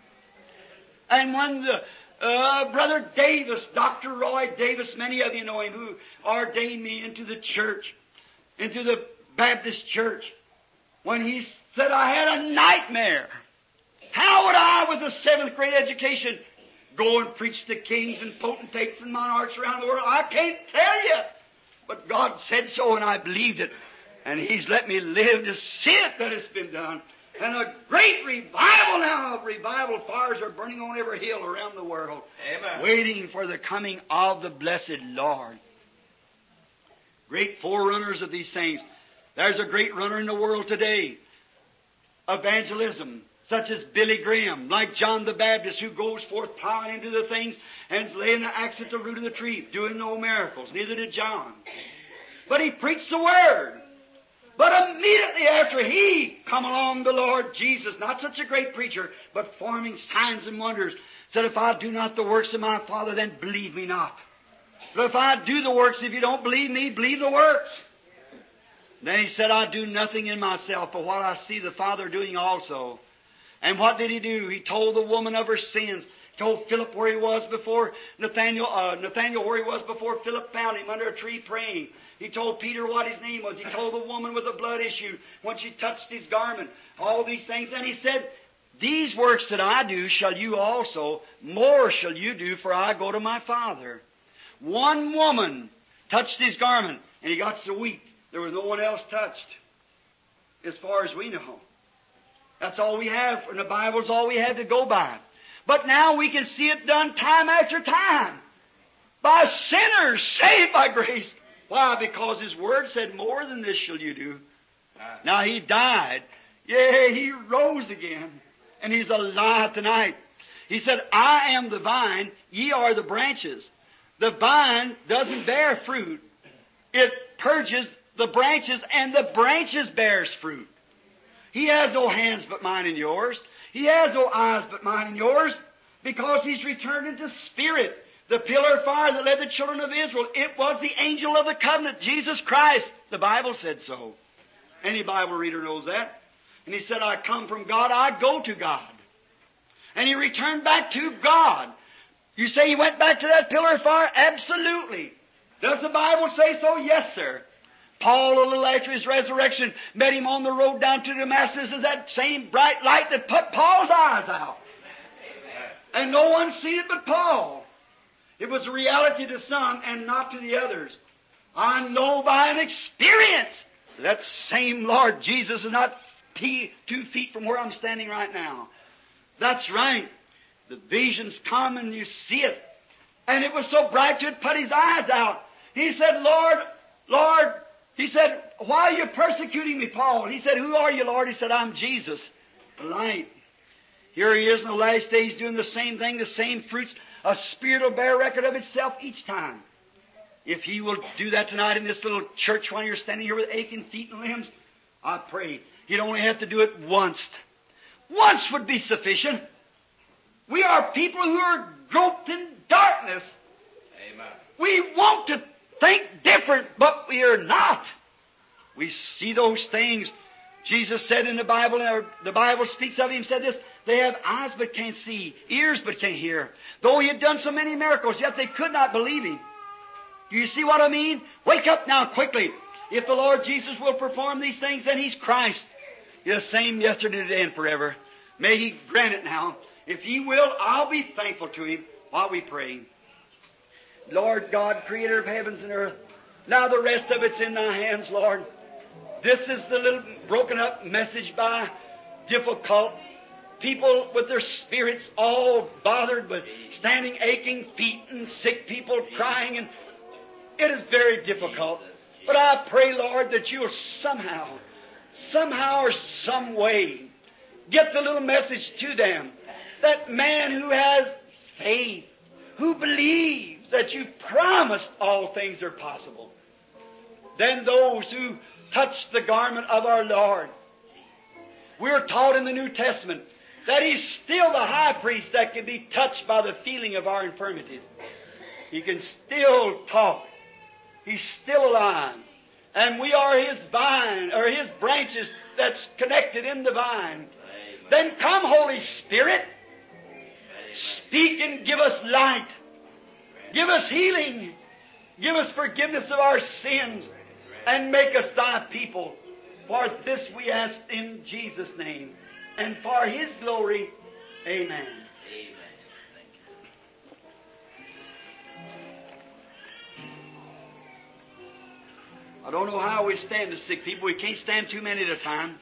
And when the Uh, Brother Davis, Doctor Roy Davis, many of you know him, who ordained me into the church, into the Baptist church, when he said I had a nightmare. How would I, with a seventh grade education, go and preach to kings and potentates and monarchs around the world? I can't tell you. But God said so, and I believed it. And He's let me live to see it that it's been done. And a great revival now of revival fires are burning on every hill around the world. Amen. Waiting for the coming of the blessed Lord. Great forerunners of these things. There's a great runner in the world today. Evangelism, such as Billy Graham, like John the Baptist, who goes forth plowing into the things and is laying the axe at the root of the tree, doing no miracles. Neither did John. But he preached the Word. But immediately after he come along, the Lord Jesus, not such a great preacher, but forming signs and wonders, said, if I do not the works of my Father, then believe me not. But if I do the works, if you don't believe me, believe the works. Then he said, I do nothing in myself, but what I see the Father doing also. And what did he do? He told the woman of her sins. He told Philip where he was before Nathaniel, uh, Nathaniel where he was before Philip found him under a tree praying. He told Peter what his name was. He told the woman with the blood issue when she touched his garment. All these things. And he said, these works that I do shall you also, more shall you do, for I go to my Father. One woman touched his garment, and he got so weak, there was no one else touched, as far as we know. That's all we have, and the Bible's all we have to go by. But now we can see it done time after time. By sinners, saved by grace. Why? Because His Word said, more than this shall you do. Now He died. Yeah, He rose again. And He's alive tonight. He said, I am the vine, ye are the branches. The vine doesn't bear fruit. It purges the branches, and the branches bears fruit. He has no hands but mine and yours. He has no eyes but mine and yours, because He's returned into spirit. The pillar of fire that led the children of Israel, it was the angel of the covenant, Jesus Christ. The Bible said so. Any Bible reader knows that. And He said, I come from God, I go to God. And He returned back to God. You say He went back to that pillar of fire? Absolutely. Does the Bible say so? Yes, sir. Paul, a little after his resurrection, met Him on the road down to Damascus as that same bright light that put Paul's eyes out. And no one seen it but Paul. It was a reality to some and not to the others. I know by an experience that same Lord Jesus is not t- two feet from where I'm standing right now. That's right. The visions come and you see it. And it was so bright to put his eyes out. He said, Lord, Lord, he said, why are you persecuting me, Paul? He said, who are you, Lord? He said, I'm Jesus, the light. Here He is in the last days doing the same thing, the same fruits. A spirit will bear record of itself each time. If He will do that tonight in this little church while you're standing here with aching feet and limbs, I pray He'd only have to do it once. Once would be sufficient. We are people who are groped in darkness. Amen. We want to think different, but we are not. We see those things. Jesus said in the Bible, or the Bible speaks of Him, said this, they have eyes but can't see, ears but can't hear. Though He had done so many miracles, yet they could not believe Him. Do you see what I mean? Wake up now quickly. If the Lord Jesus will perform these things, then He's Christ. He's the same yesterday, today, and forever. May He grant it now. If He will, I'll be thankful to Him while we pray. Lord God, Creator of heavens and earth, now the rest of it's in Thy hands, Lord. This is the little broken up message by difficult people with their spirits all bothered with standing aching feet and sick people crying, and it is very difficult. But I pray, Lord, that You'll somehow, somehow or some way get the little message to them. That man who has faith, who believes that You promised all things are possible. Then those who touch the garment of our Lord. We're taught in the New Testament that He's still the high priest that can be touched by the feeling of our infirmities. He can still talk. He's still alive. And we are His vine, or His branches that's connected in the vine. Amen. Then come, Holy Spirit. Amen. Speak and give us light. Give us healing. Give us forgiveness of our sins. And make us Thy people. For this we ask in Jesus' name. And for His glory. Amen. Amen. I don't know how we stand the sick people. We can't stand too many at a time.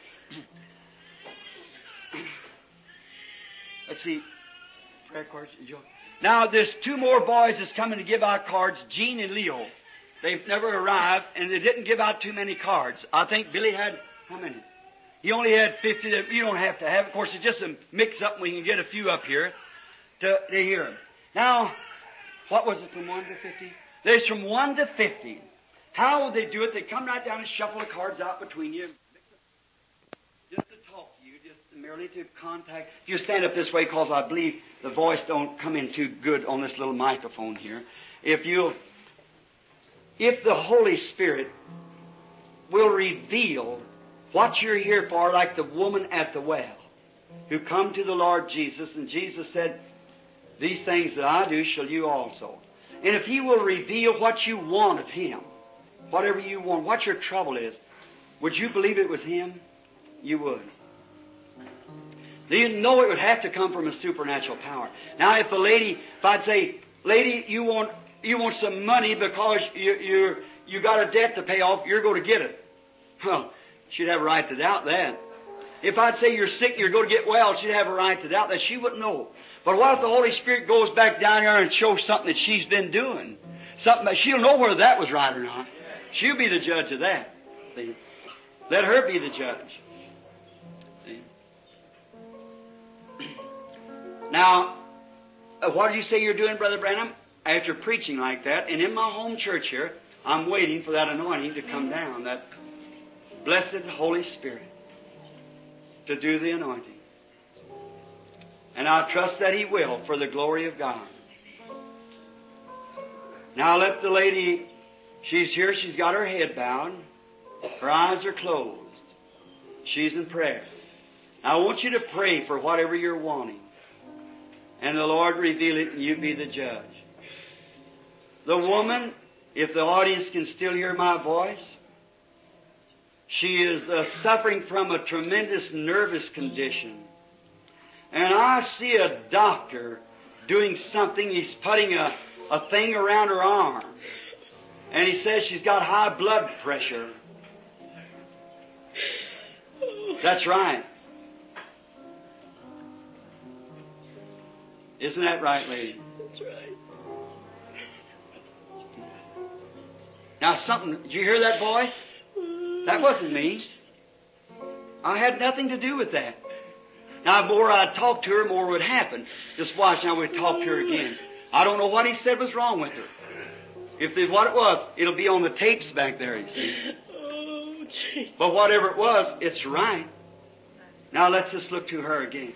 Let's see. Prayer cards. Now, there's two more boys that's coming to give out cards, Gene and Leo. They've never arrived, and they didn't give out too many cards. I think Billy had, how many? He only had fifty that you don't have to have. Of course, it's just a mix-up, and we can get a few up here to, to hear them. Now, what was it, from one to fifty? There's from one to fifty. How would they do it? They come right down and shuffle the cards out between you. Just to talk to you, just merely to contact. If you stand up this way, because I believe the voice don't come in too good on this little microphone here. If you'll... If the Holy Spirit will reveal what you're here for, like the woman at the well, who come to the Lord Jesus, and Jesus said, these things that I do shall you also. And if He will reveal what you want of Him, whatever you want, what your trouble is, would you believe it was Him? You would. Do you know it would have to come from a supernatural power? Now, if a lady, if I'd say, lady, you want... You want some money because you you you got a debt to pay off. You're going to get it. Well, she'd have a right to doubt that. If I'd say you're sick, you're going to get well, she'd have a right to doubt that. She wouldn't know. But what if the Holy Spirit goes back down there and shows something that she's been doing? Something that she'll know whether that was right or not. She'll be the judge of that. See? Let her be the judge. See? Now, what do you say you're doing, Brother Branham? After preaching like that, and in my home church here, I'm waiting for that anointing to come down, that blessed Holy Spirit, to do the anointing. And I trust that He will, for the glory of God. Now let the lady, she's here, she's got her head bowed. Her eyes are closed. She's in prayer. Now I want you to pray for whatever you're wanting. And the Lord reveal it and you be the judge. The woman, if the audience can still hear my voice, she is uh, suffering from a tremendous nervous condition. And I see a doctor doing something. He's putting a, a thing around her arm. And he says she's got high blood pressure. That's right. Isn't that right, lady? That's right. Now something, did you hear that voice? That wasn't me. I had nothing to do with that. Now, the more I talked to her, more would happen. Just watch, now we'll talk to her again. I don't know what he said was wrong with her. If there's what it was, it'll be on the tapes back there, you see. Oh, gee. But whatever it was, it's right. Now let's just look to her again.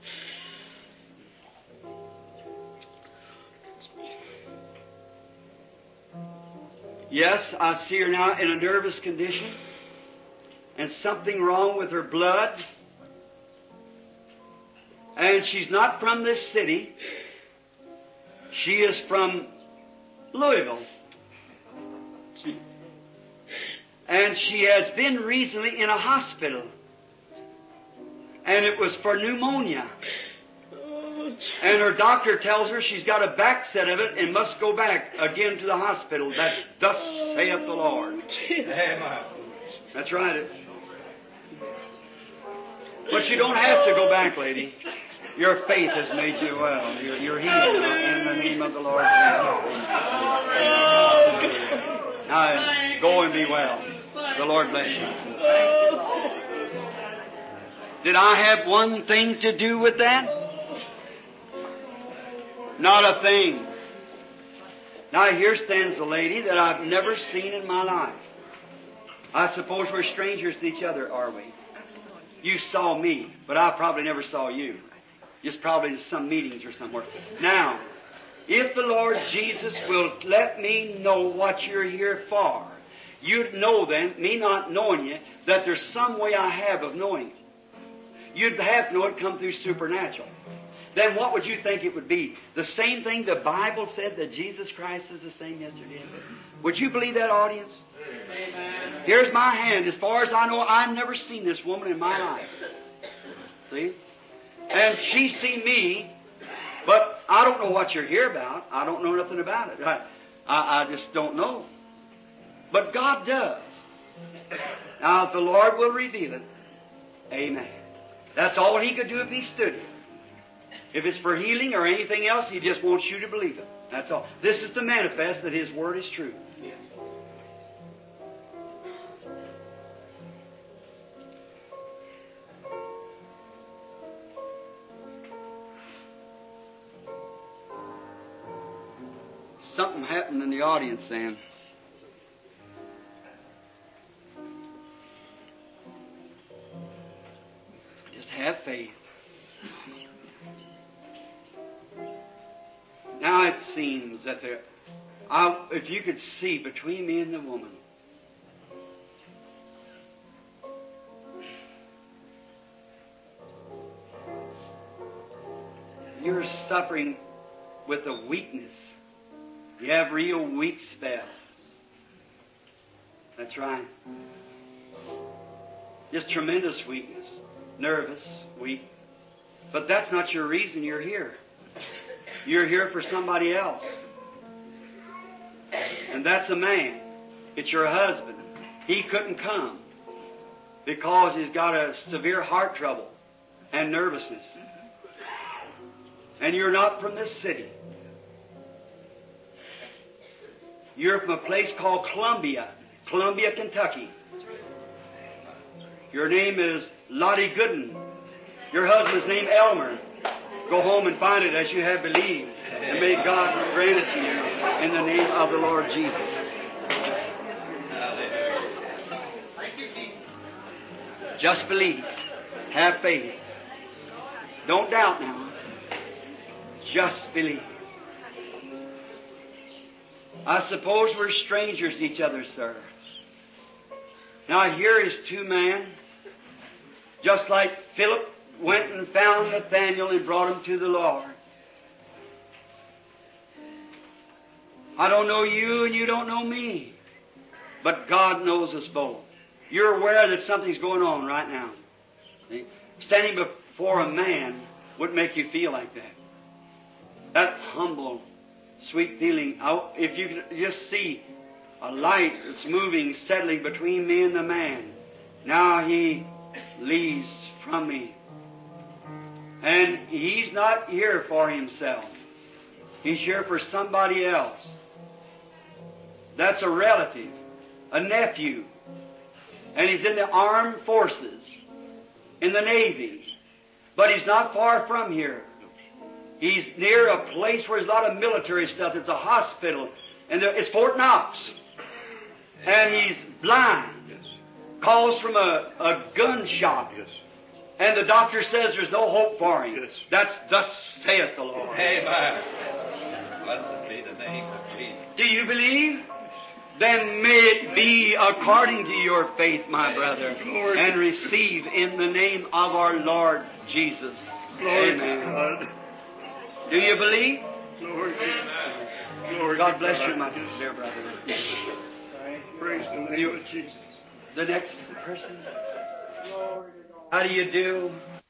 Yes, I see her now in a nervous condition. And something wrong with her blood. And she's not from this city. She is from Louisville. And she has been recently in a hospital. And it was for pneumonia. And her doctor tells her she's got a back set of it and must go back again to the hospital. That's thus saith the Lord. Amen. That's right. But you don't have to go back, lady. Your faith has made you well. You're, you're healed now in the name of the Lord. Now, go and be well. The Lord bless you. Did I have one thing to do with that? Not a thing. Now, here stands a lady that I've never seen in my life. I suppose we're strangers to each other, are we? You saw me, but I probably never saw you. Just probably in some meetings or somewhere. Now, if the Lord Jesus will let me know what you're here for, you'd know then, me not knowing you, that there's some way I have of knowing it. You'd have to know it come through supernatural. Then what would you think it would be? The same thing the Bible said, that Jesus Christ is the same yesterday. Would you believe that, audience? Amen. Here's my hand. As far as I know, I've never seen this woman in my life. See? And she's seen me, but I don't know what you're here about. I don't know nothing about it. I, I, I just don't know. But God does. Now, if the Lord will reveal it, amen. That's all He could do if He stood here. If it's for healing or anything else, He just wants you to believe it. That's all. This is to manifest that His Word is true. Something happened in the audience, Sam. Just have faith. Now it seems that there, I, if you could see between me and the woman, you're suffering with a weakness. You have real weak spells. That's right. Just tremendous weakness. Nervous, weak. But that's not your reason you're here. You're here for somebody else. And that's a man. It's your husband. He couldn't come because he's got a severe heart trouble and nervousness. And you're not from this city. You're from a place called Columbia, Columbia, Kentucky. Your name is Lottie Gooden. Your husband's name Elmer. Go home and find it as you have believed. And may God grant it to you in the name of the Lord Jesus. Just believe. Have faith. Don't doubt now. Just believe. I suppose we're strangers to each other, sir. Now here is two men, just like Philip went and found Nathanael and brought him to the Lord. I don't know you and you don't know me, but God knows us both. You're aware that something's going on right now. See? Standing before a man would make you feel like that. That humble, sweet feeling. If you could just see a light that's moving steadily between me and the man. Now he leaves from me. And he's not here for himself. He's here for somebody else. That's a relative, a nephew. And he's in the armed forces, in the Navy. But he's not far from here. He's near a place where there's a lot of military stuff. It's a hospital. And there, it's Fort Knox. And he's blind. Yes. Calls from a, a gun shop. Yes. And the doctor says there's no hope for him. Yes. That's thus saith the Lord. Amen. Blessed be the name of Jesus. Do you believe? Then may it be according to your faith, my brother, Lord. and receive in the name of our Lord Jesus. Glory Amen. to God. Do you believe? Glory to God. Glory God to bless God. you, my dear brother. Praise the name You- of Jesus. The next person. How do you do?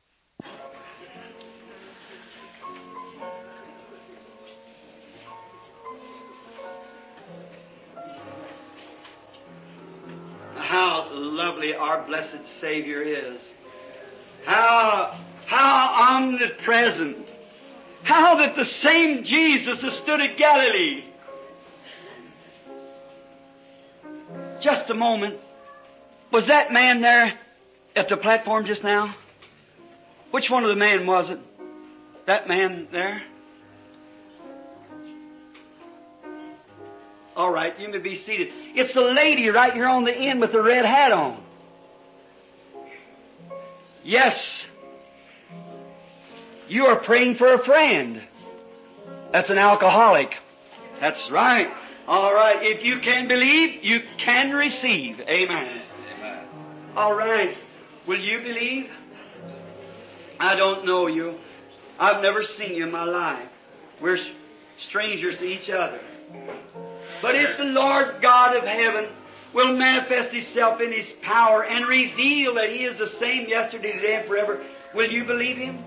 How lovely our blessed Savior is. How, how omnipresent. How that the same Jesus has stood at Galilee. Just a moment. Was that man there at the platform just now? Which one of the men was it? That man there? All right, you may be seated. It's the lady right here on the end with the red hat on. Yes. You are praying for a friend. That's an alcoholic. That's right. All right. If you can believe, you can receive. Amen. Amen. All right. Will you believe? I don't know you. I've never seen you in my life. We're strangers to each other. But if the Lord God of heaven will manifest Himself in His power and reveal that He is the same yesterday, today, and forever, will you believe Him?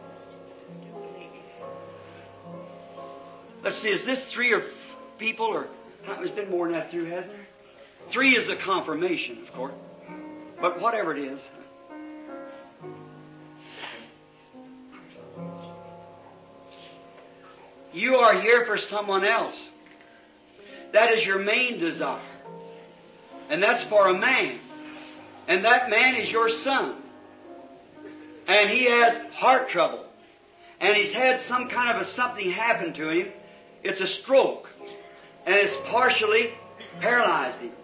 Let's see, is this three or people, or there's been more than that through, hasn't there? Three is the confirmation, of course. But whatever it is. You are here for someone else. That is your main desire. And that's for a man. And that man is your son. And he has heart trouble. And he's had some kind of a something happen to him. It's a stroke. And it's partially paralyzed him.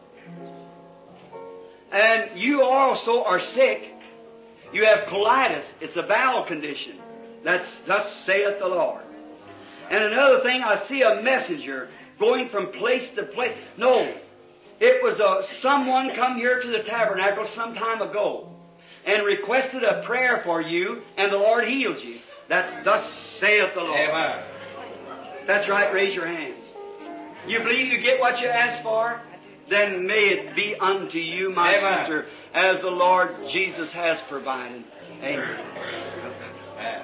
And you also are sick. You have colitis. It's a bowel condition. That's thus saith the Lord. And another thing, I see a messenger going from place to place. No, it was a, someone come here to the tabernacle some time ago and requested a prayer for you, and the Lord healed you. That's thus saith the Lord. Amen. That's right. Raise your hands. You believe you get what you ask for? Then may it be unto you, my Amen. sister, as the Lord Jesus has provided. Amen. Amen.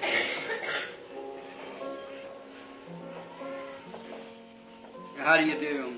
How do you do?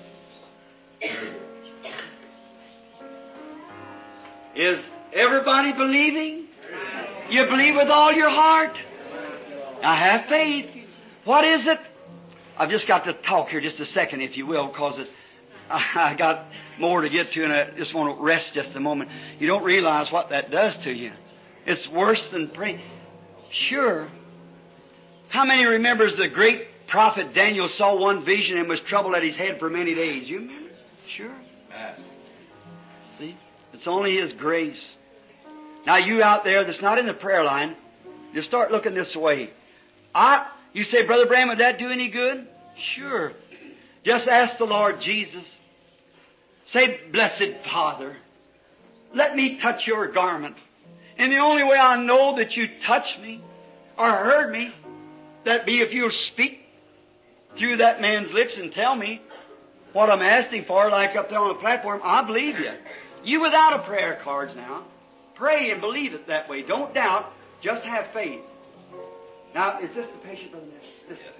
Is everybody believing? You believe with all your heart? Now have faith. What is it? I've just got to talk here just a second, if you will, because it, I got more to get to, and I just want to rest just a moment. You don't realize what that does to you. It's worse than praying. Sure. How many remembers the great prophet Daniel saw one vision and was troubled at his head for many days? You remember? Sure. Amen. See? It's only His grace. Now you out there that's not in the prayer line, just start looking this way. I, you say, Brother Branham, would that do any good? Sure. Just ask the Lord Jesus. Say, Blessed Father, let me touch your garment. And the only way I know that you touched me or heard me, that be if you'll speak through that man's lips and tell me what I'm asking for, like up there on the platform, I believe you. You without a prayer cards now. Pray and believe it that way. Don't doubt. Just have faith. Now, is this the patient, Brother Nash? This is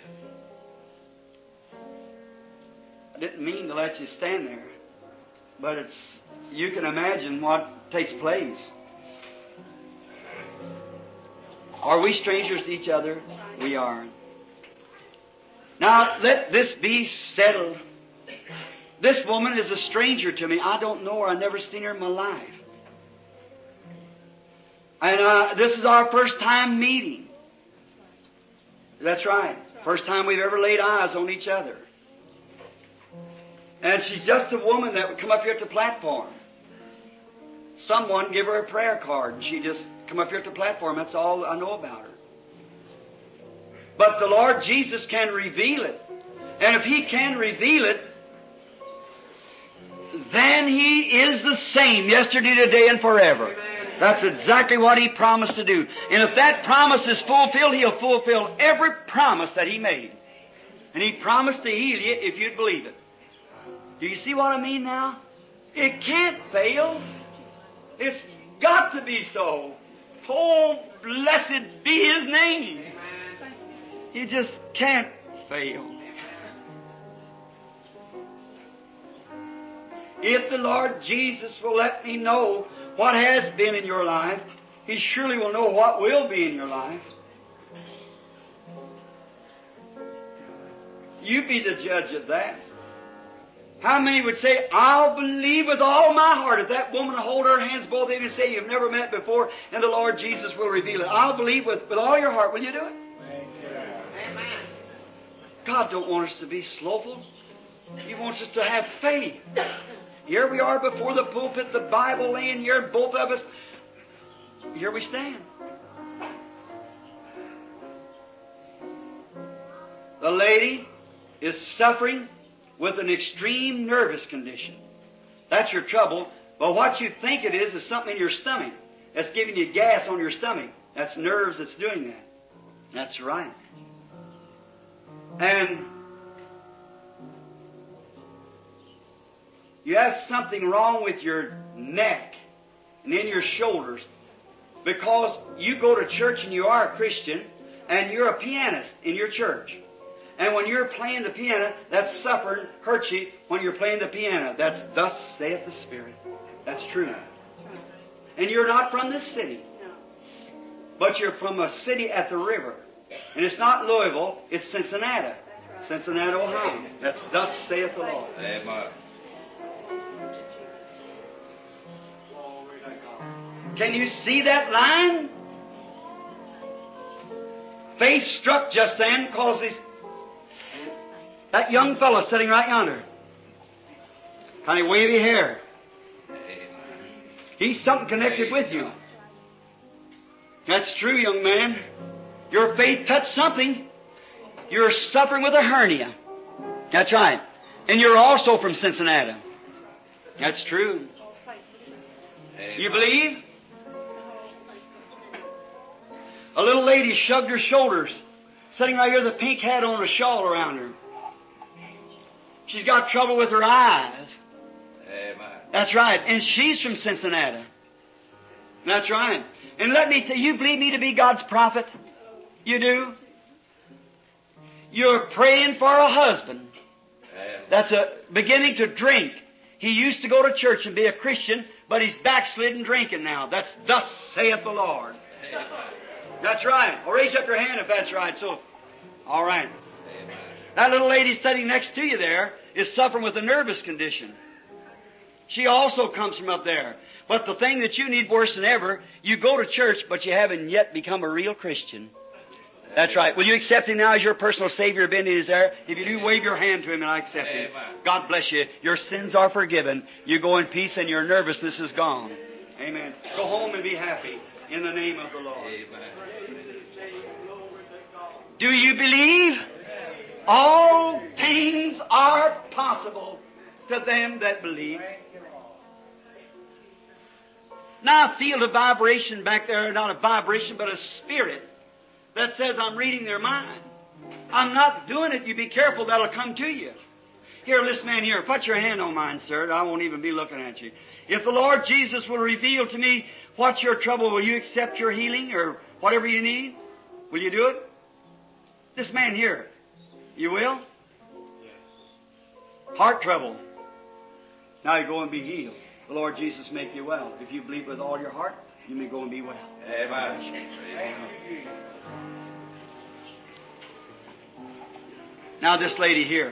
I didn't mean to let you stand there, but it's you can imagine what takes place. Are we strangers to each other? We are. Now, let this be settled. This woman is a stranger to me. I don't know her. I've never seen her in my life. And uh, this is our first time meeting. That's right. First time we've ever laid eyes on each other. And she's just a woman that would come up here at the platform. Someone give her a prayer card, and she just come up here at the platform. That's all I know about her. But the Lord Jesus can reveal it. And if He can reveal it, then He is the same yesterday, today, and forever. That's exactly what He promised to do. And if that promise is fulfilled, He'll fulfill every promise that He made. And He promised to heal you if you'd believe it. Do you see what I mean now? It can't fail. It's got to be so. Oh, blessed be His name. He just can't fail. If the Lord Jesus will let me know what has been in your life, He surely will know what will be in your life. You be the judge of that. How many would say, I'll believe with all my heart if that woman will hold her hands both in and say you've never met before and the Lord Jesus will reveal it. I'll believe with, with all your heart. Will you do it? Amen. God don't want us to be slothful. He wants us to have faith. Here we are before the pulpit, the Bible laying here, both of us. Here we stand. The lady is suffering with an extreme nervous condition. That's your trouble. But what you think it is is something in your stomach that's giving you gas on your stomach. That's nerves that's doing that. That's right. And you have something wrong with your neck and in your shoulders because you go to church and you are a Christian and you're a pianist in your church. And when you're playing the piano, that suffering hurts you when you're playing the piano. That's thus saith the Spirit. That's true. And you're not from this city. But you're from a city at the river. And it's not Louisville, it's Cincinnati. Cincinnati, Ohio. That's thus saith the Lord. Amen. Can you see that line? Faith struck just then because he's that young fellow sitting right yonder. Kind of wavy hair. He's something connected with you. That's true, young man. Your faith touched something. You're suffering with a hernia. That's right. And you're also from Cincinnati. That's true. You believe? A little lady shrugged her shoulders, sitting right here with a pink hat on, a shawl around her. She's got trouble with her eyes. Amen. That's right. And she's from Cincinnati. That's right. And let me tell you, you believe me to be God's prophet? You do? You're praying for a husband that's a, beginning to drink. He used to go to church and be a Christian, but he's backslidden drinking now. That's thus saith the Lord. Amen. That's right. Well, raise up your hand if that's right. So, all right. Amen. That little lady sitting next to you there is suffering with a nervous condition. She also comes from up there. But the thing that you need worse than ever, you go to church, but you haven't yet become a real Christian. That's right. Will you accept Him now as your personal Savior? Benny is there. If you do, wave your hand to Him and I accept Him. Amen. God bless you. Your sins are forgiven. You go in peace and your nervousness is gone. Amen. Go home and be happy in the name of the Lord. Amen. Do you believe? All things are possible to them that believe. Now I feel a vibration back there, not a vibration, but a spirit that says I'm reading their mind. I'm not doing it. You be careful, that'll come to you. Here, this man here, put your hand on mine, sir. I won't even be looking at you. If the Lord Jesus will reveal to me what's your trouble, will you accept your healing or whatever you need? Will you do it? This man here, you will? Heart trouble. Now you go and be healed. The Lord Jesus make you well. If you believe with all your heart, you may go and be well. Amen. Now this lady here.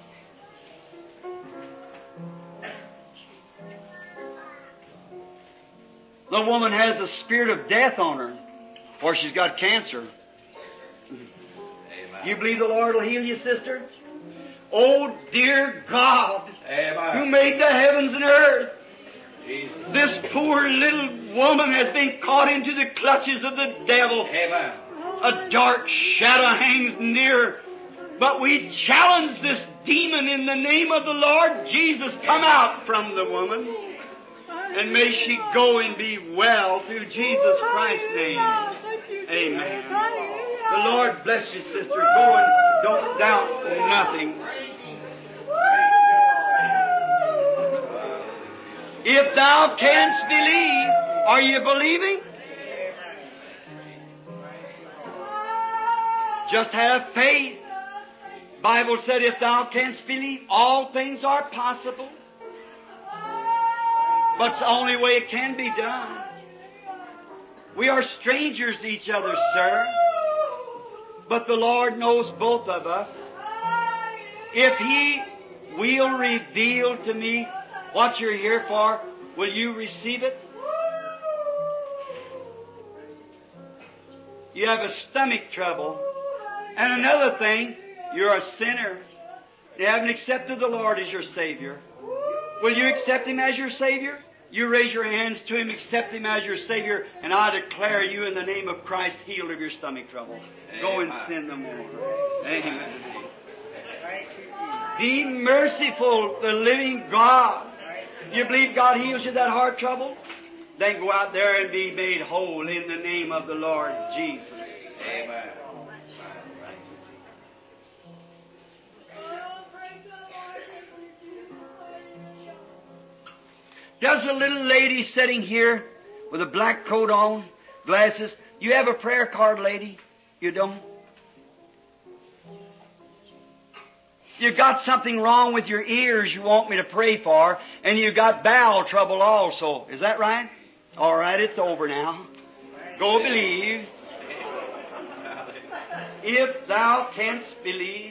The woman has a spirit of death on her, or she's got cancer. Amen. You believe the Lord will heal you, sister? Oh, dear God, Amen. who made the heavens and earth, Jesus. this poor little woman has been caught into the clutches of the devil. Amen. A dark shadow hangs near. But we challenge this demon in the name of the Lord Jesus. Come out from the woman. And may she go and be well through Jesus Christ's name. Amen. The Lord bless you, sister. Go and don't doubt nothing. If thou canst believe, are you believing? Just have faith. Bible said, if thou canst believe, all things are possible. But it's the only way it can be done. We are strangers to each other, sir. But the Lord knows both of us. If He will reveal to me what you're here for, will you receive it? You have a stomach trouble. And another thing, you're a sinner. You haven't accepted the Lord as your Savior. Will you accept Him as your Savior? You raise your hands to Him, accept Him as your Savior, and I declare you in the name of Christ healed of your stomach troubles. Go and sin no more. Amen. Be merciful, the living God. You believe God heals you that heart trouble? Then go out there and be made whole in the name of the Lord Jesus. Amen. Does a little lady sitting here with a black coat on, glasses, you have a prayer card, lady? You don't? You got something wrong with your ears you want me to pray for, and you got bowel trouble also. Is that right? All right, it's over now. Go believe. If thou canst believe.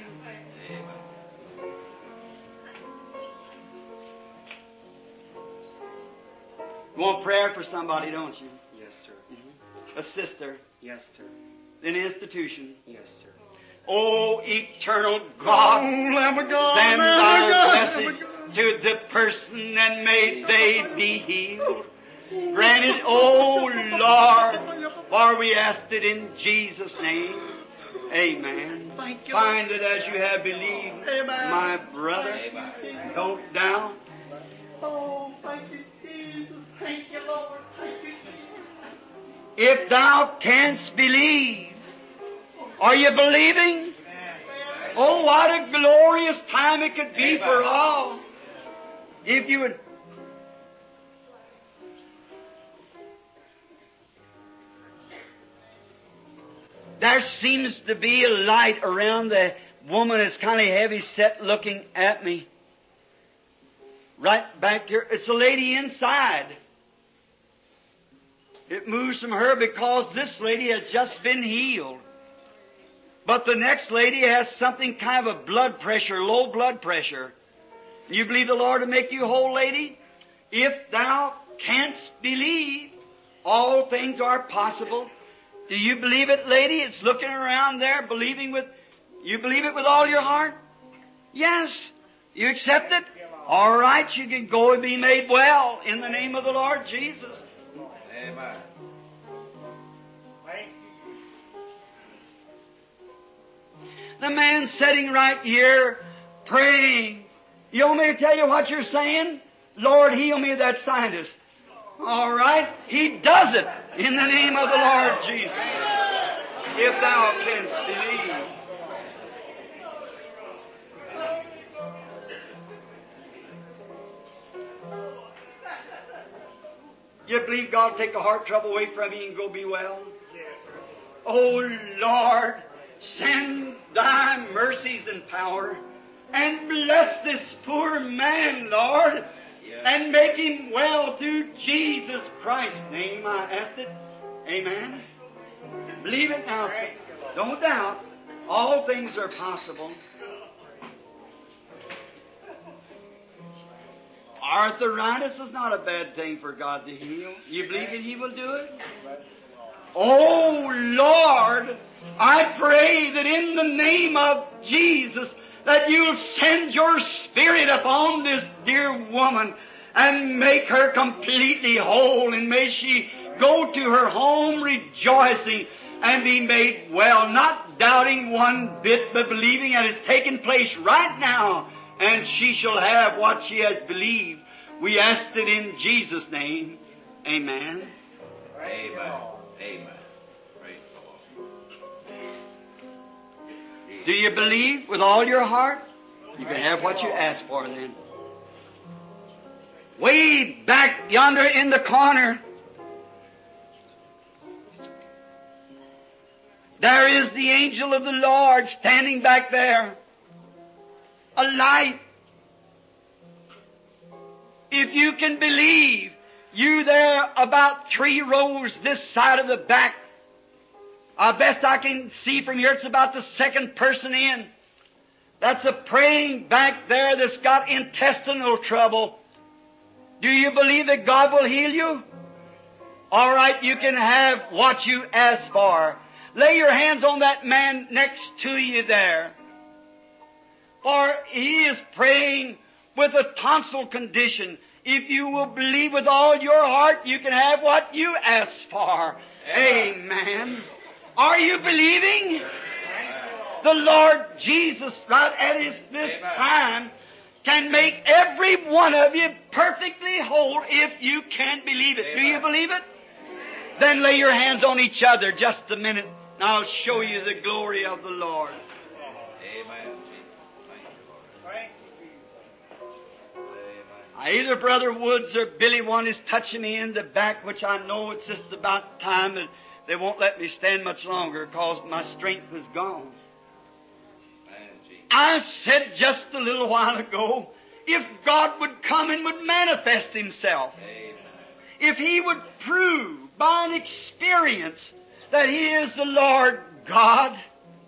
You want prayer for somebody, don't you? Yes, sir. Mm-hmm. A sister. Yes, sir. An institution. Yes, sir. Oh, eternal God, Oh, Lamb of God, send Lamb thy of God, message Lamb of God. to the person, and may they be healed. Grant it, oh Lord, for we asked it in Jesus' name. Amen. Thank you. Find it as you have believed, Amen. my brother. Don't doubt. Oh, thank you, Jesus. Thank you, Lord. Thank you, Jesus. If thou canst believe, are you believing? Oh, what a glorious time it could be for all. If you would. There seems to be a light around the woman that's kind of heavy set looking at me. Right back here. It's a lady inside. It moves from her because this lady has just been healed. But the next lady has something kind of a blood pressure, low blood pressure. You believe the Lord will make you whole, lady? If thou canst believe, all things are possible. Do you believe it, lady? It's looking around there, believing with... You believe it with all your heart? Yes. You accept it? All right, you can go and be made well in the name of the Lord Jesus. Amen. The man sitting right here praying. You want me to tell you what you're saying? Lord, heal me of that sinus. All right? He does it in the name of the Lord Jesus. If thou canst believe. You believe God will take the heart trouble away from you and go be well? Oh, Lord, send Thy mercies and power and bless this poor man, Lord, and make him well through Jesus Christ's name. I ask it. Amen. Believe it now. Don't doubt. All things are possible. Arthritis is not a bad thing for God to heal. You believe that He will do it? Oh, Lord, I pray that in the name of Jesus that You'll send Your Spirit upon this dear woman and make her completely whole, and may she go to her home rejoicing and be made well, not doubting one bit, but believing that it's taking place right now, and she shall have what she has believed. We ask it in Jesus' name. Amen. Amen. Amen. Praise the Lord. Do you believe with all your heart? You can have what you ask for then. Way back yonder in the corner, there is the angel of the Lord standing back there. A light. If you can believe, you there about three rows this side of the back. Uh, best I can see from here, it's about the second person in. That's a praying back there that's got intestinal trouble. Do you believe that God will heal you? All right, you can have what you ask for. Lay your hands on that man next to you there. For he is praying with a tonsil condition. If you will believe with all your heart, you can have what you ask for. Amen. Amen. Are you believing? The Lord Jesus, right at his, this Amen. Time, can make every one of you perfectly whole if you can believe it. Amen. Do you believe it? Then lay your hands on each other just a minute, and I'll show you the glory of the Lord. Amen. Either Brother Woods or Billy One is touching me in the back, which I know it's just about time that they won't let me stand much longer because my strength is gone. I said just a little while ago, if God would come and would manifest Himself, Amen. If He would prove by an experience that He is the Lord God,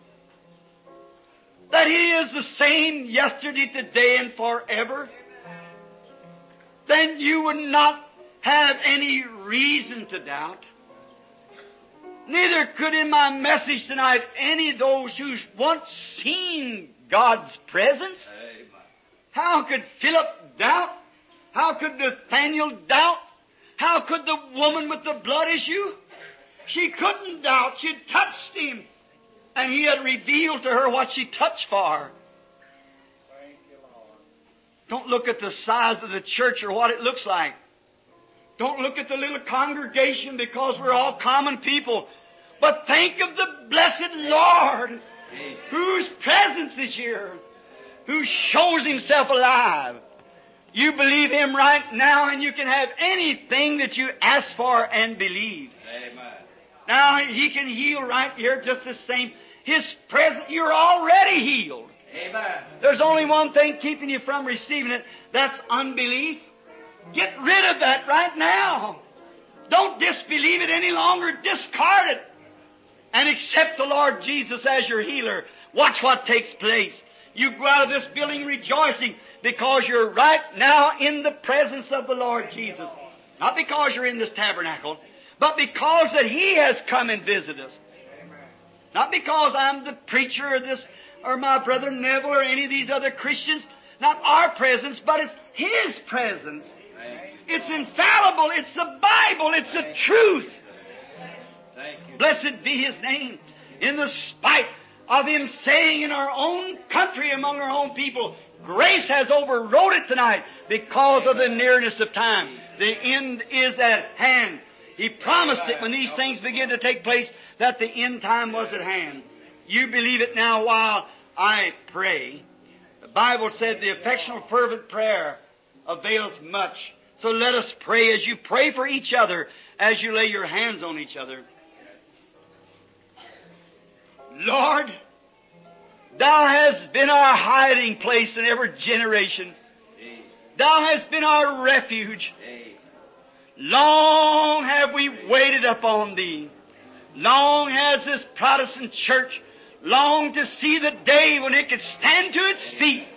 that He is the same yesterday, today, and forever, then you would not have any reason to doubt. Neither could in my message tonight any of those who's once seen God's presence. Amen. How could Philip doubt? How could Nathaniel doubt? How could the woman with the blood issue? She couldn't doubt. She had touched Him, and He had revealed to her what she touched for. Thank you, Lord. Don't look at the size of the church or what it looks like. Don't look at the little congregation because we're all common people. But think of the blessed Lord whose presence is here, who shows Himself alive. You believe Him right now and you can have anything that you ask for and believe. Amen. Now, He can heal right here just the same. His presence, you're already healed. Amen. There's only one thing keeping you from receiving it. That's unbelief. Get rid of that right now. Don't disbelieve it any longer. Discard it. And accept the Lord Jesus as your healer. Watch what takes place. You go out of this building rejoicing because you're right now in the presence of the Lord Jesus. Not because you're in this tabernacle, but because that He has come and visited us. Not because I'm the preacher or this, or my brother Neville or any of these other Christians. Not our presence, but it's His presence. It's infallible. It's the Bible. It's the truth. Blessed be His name. In the spite of Him saying in our own country, among our own people, grace has overrode it tonight because of the nearness of time. The end is at hand. He promised it when these things begin to take place that the end time was at hand. You believe it now while I pray. The Bible said the affectionate fervent prayer availeth much. So let us pray as you pray for each other, as you lay your hands on each other. Lord, Thou hast been our hiding place in every generation. Thou hast been our refuge. Long have we waited upon Thee. Long has this Protestant church longed to see the day when it could stand to its feet.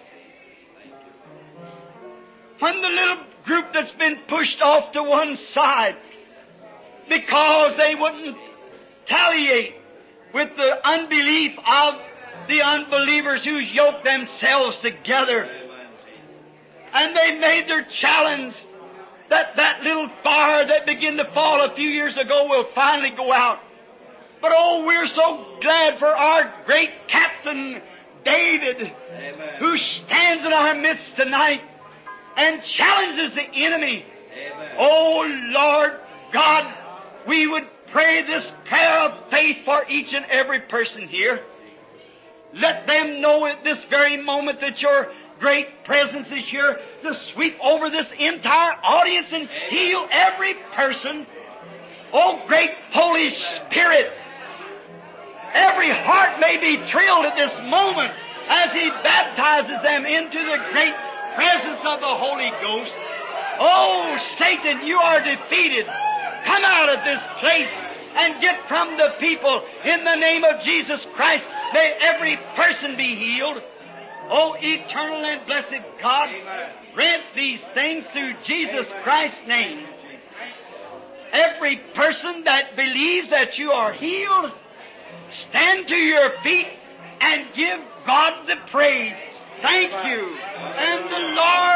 When the little group that's been pushed off to one side because they wouldn't retaliate with the unbelief of the unbelievers who's yoked themselves together. And they made their challenge that that little fire that began to fall a few years ago will finally go out. But oh, we're so glad for our great captain, David, Amen, who stands in our midst tonight and challenges the enemy. Amen. Oh, Lord God, we would pray this prayer of faith for each and every person here. Let them know at this very moment that Your great presence is here to sweep over this entire audience and heal every person. Oh, great Holy Spirit, every heart may be thrilled at this moment as He baptizes them into the great presence of the Holy Ghost. Oh, Satan, you are defeated. Come out of this place and get from the people. In the name of Jesus Christ, may every person be healed. Oh, eternal and blessed God, grant these things through Jesus Christ's name. Every person that believes that you are healed, stand to your feet and give God the praise. Thank you. And the Lord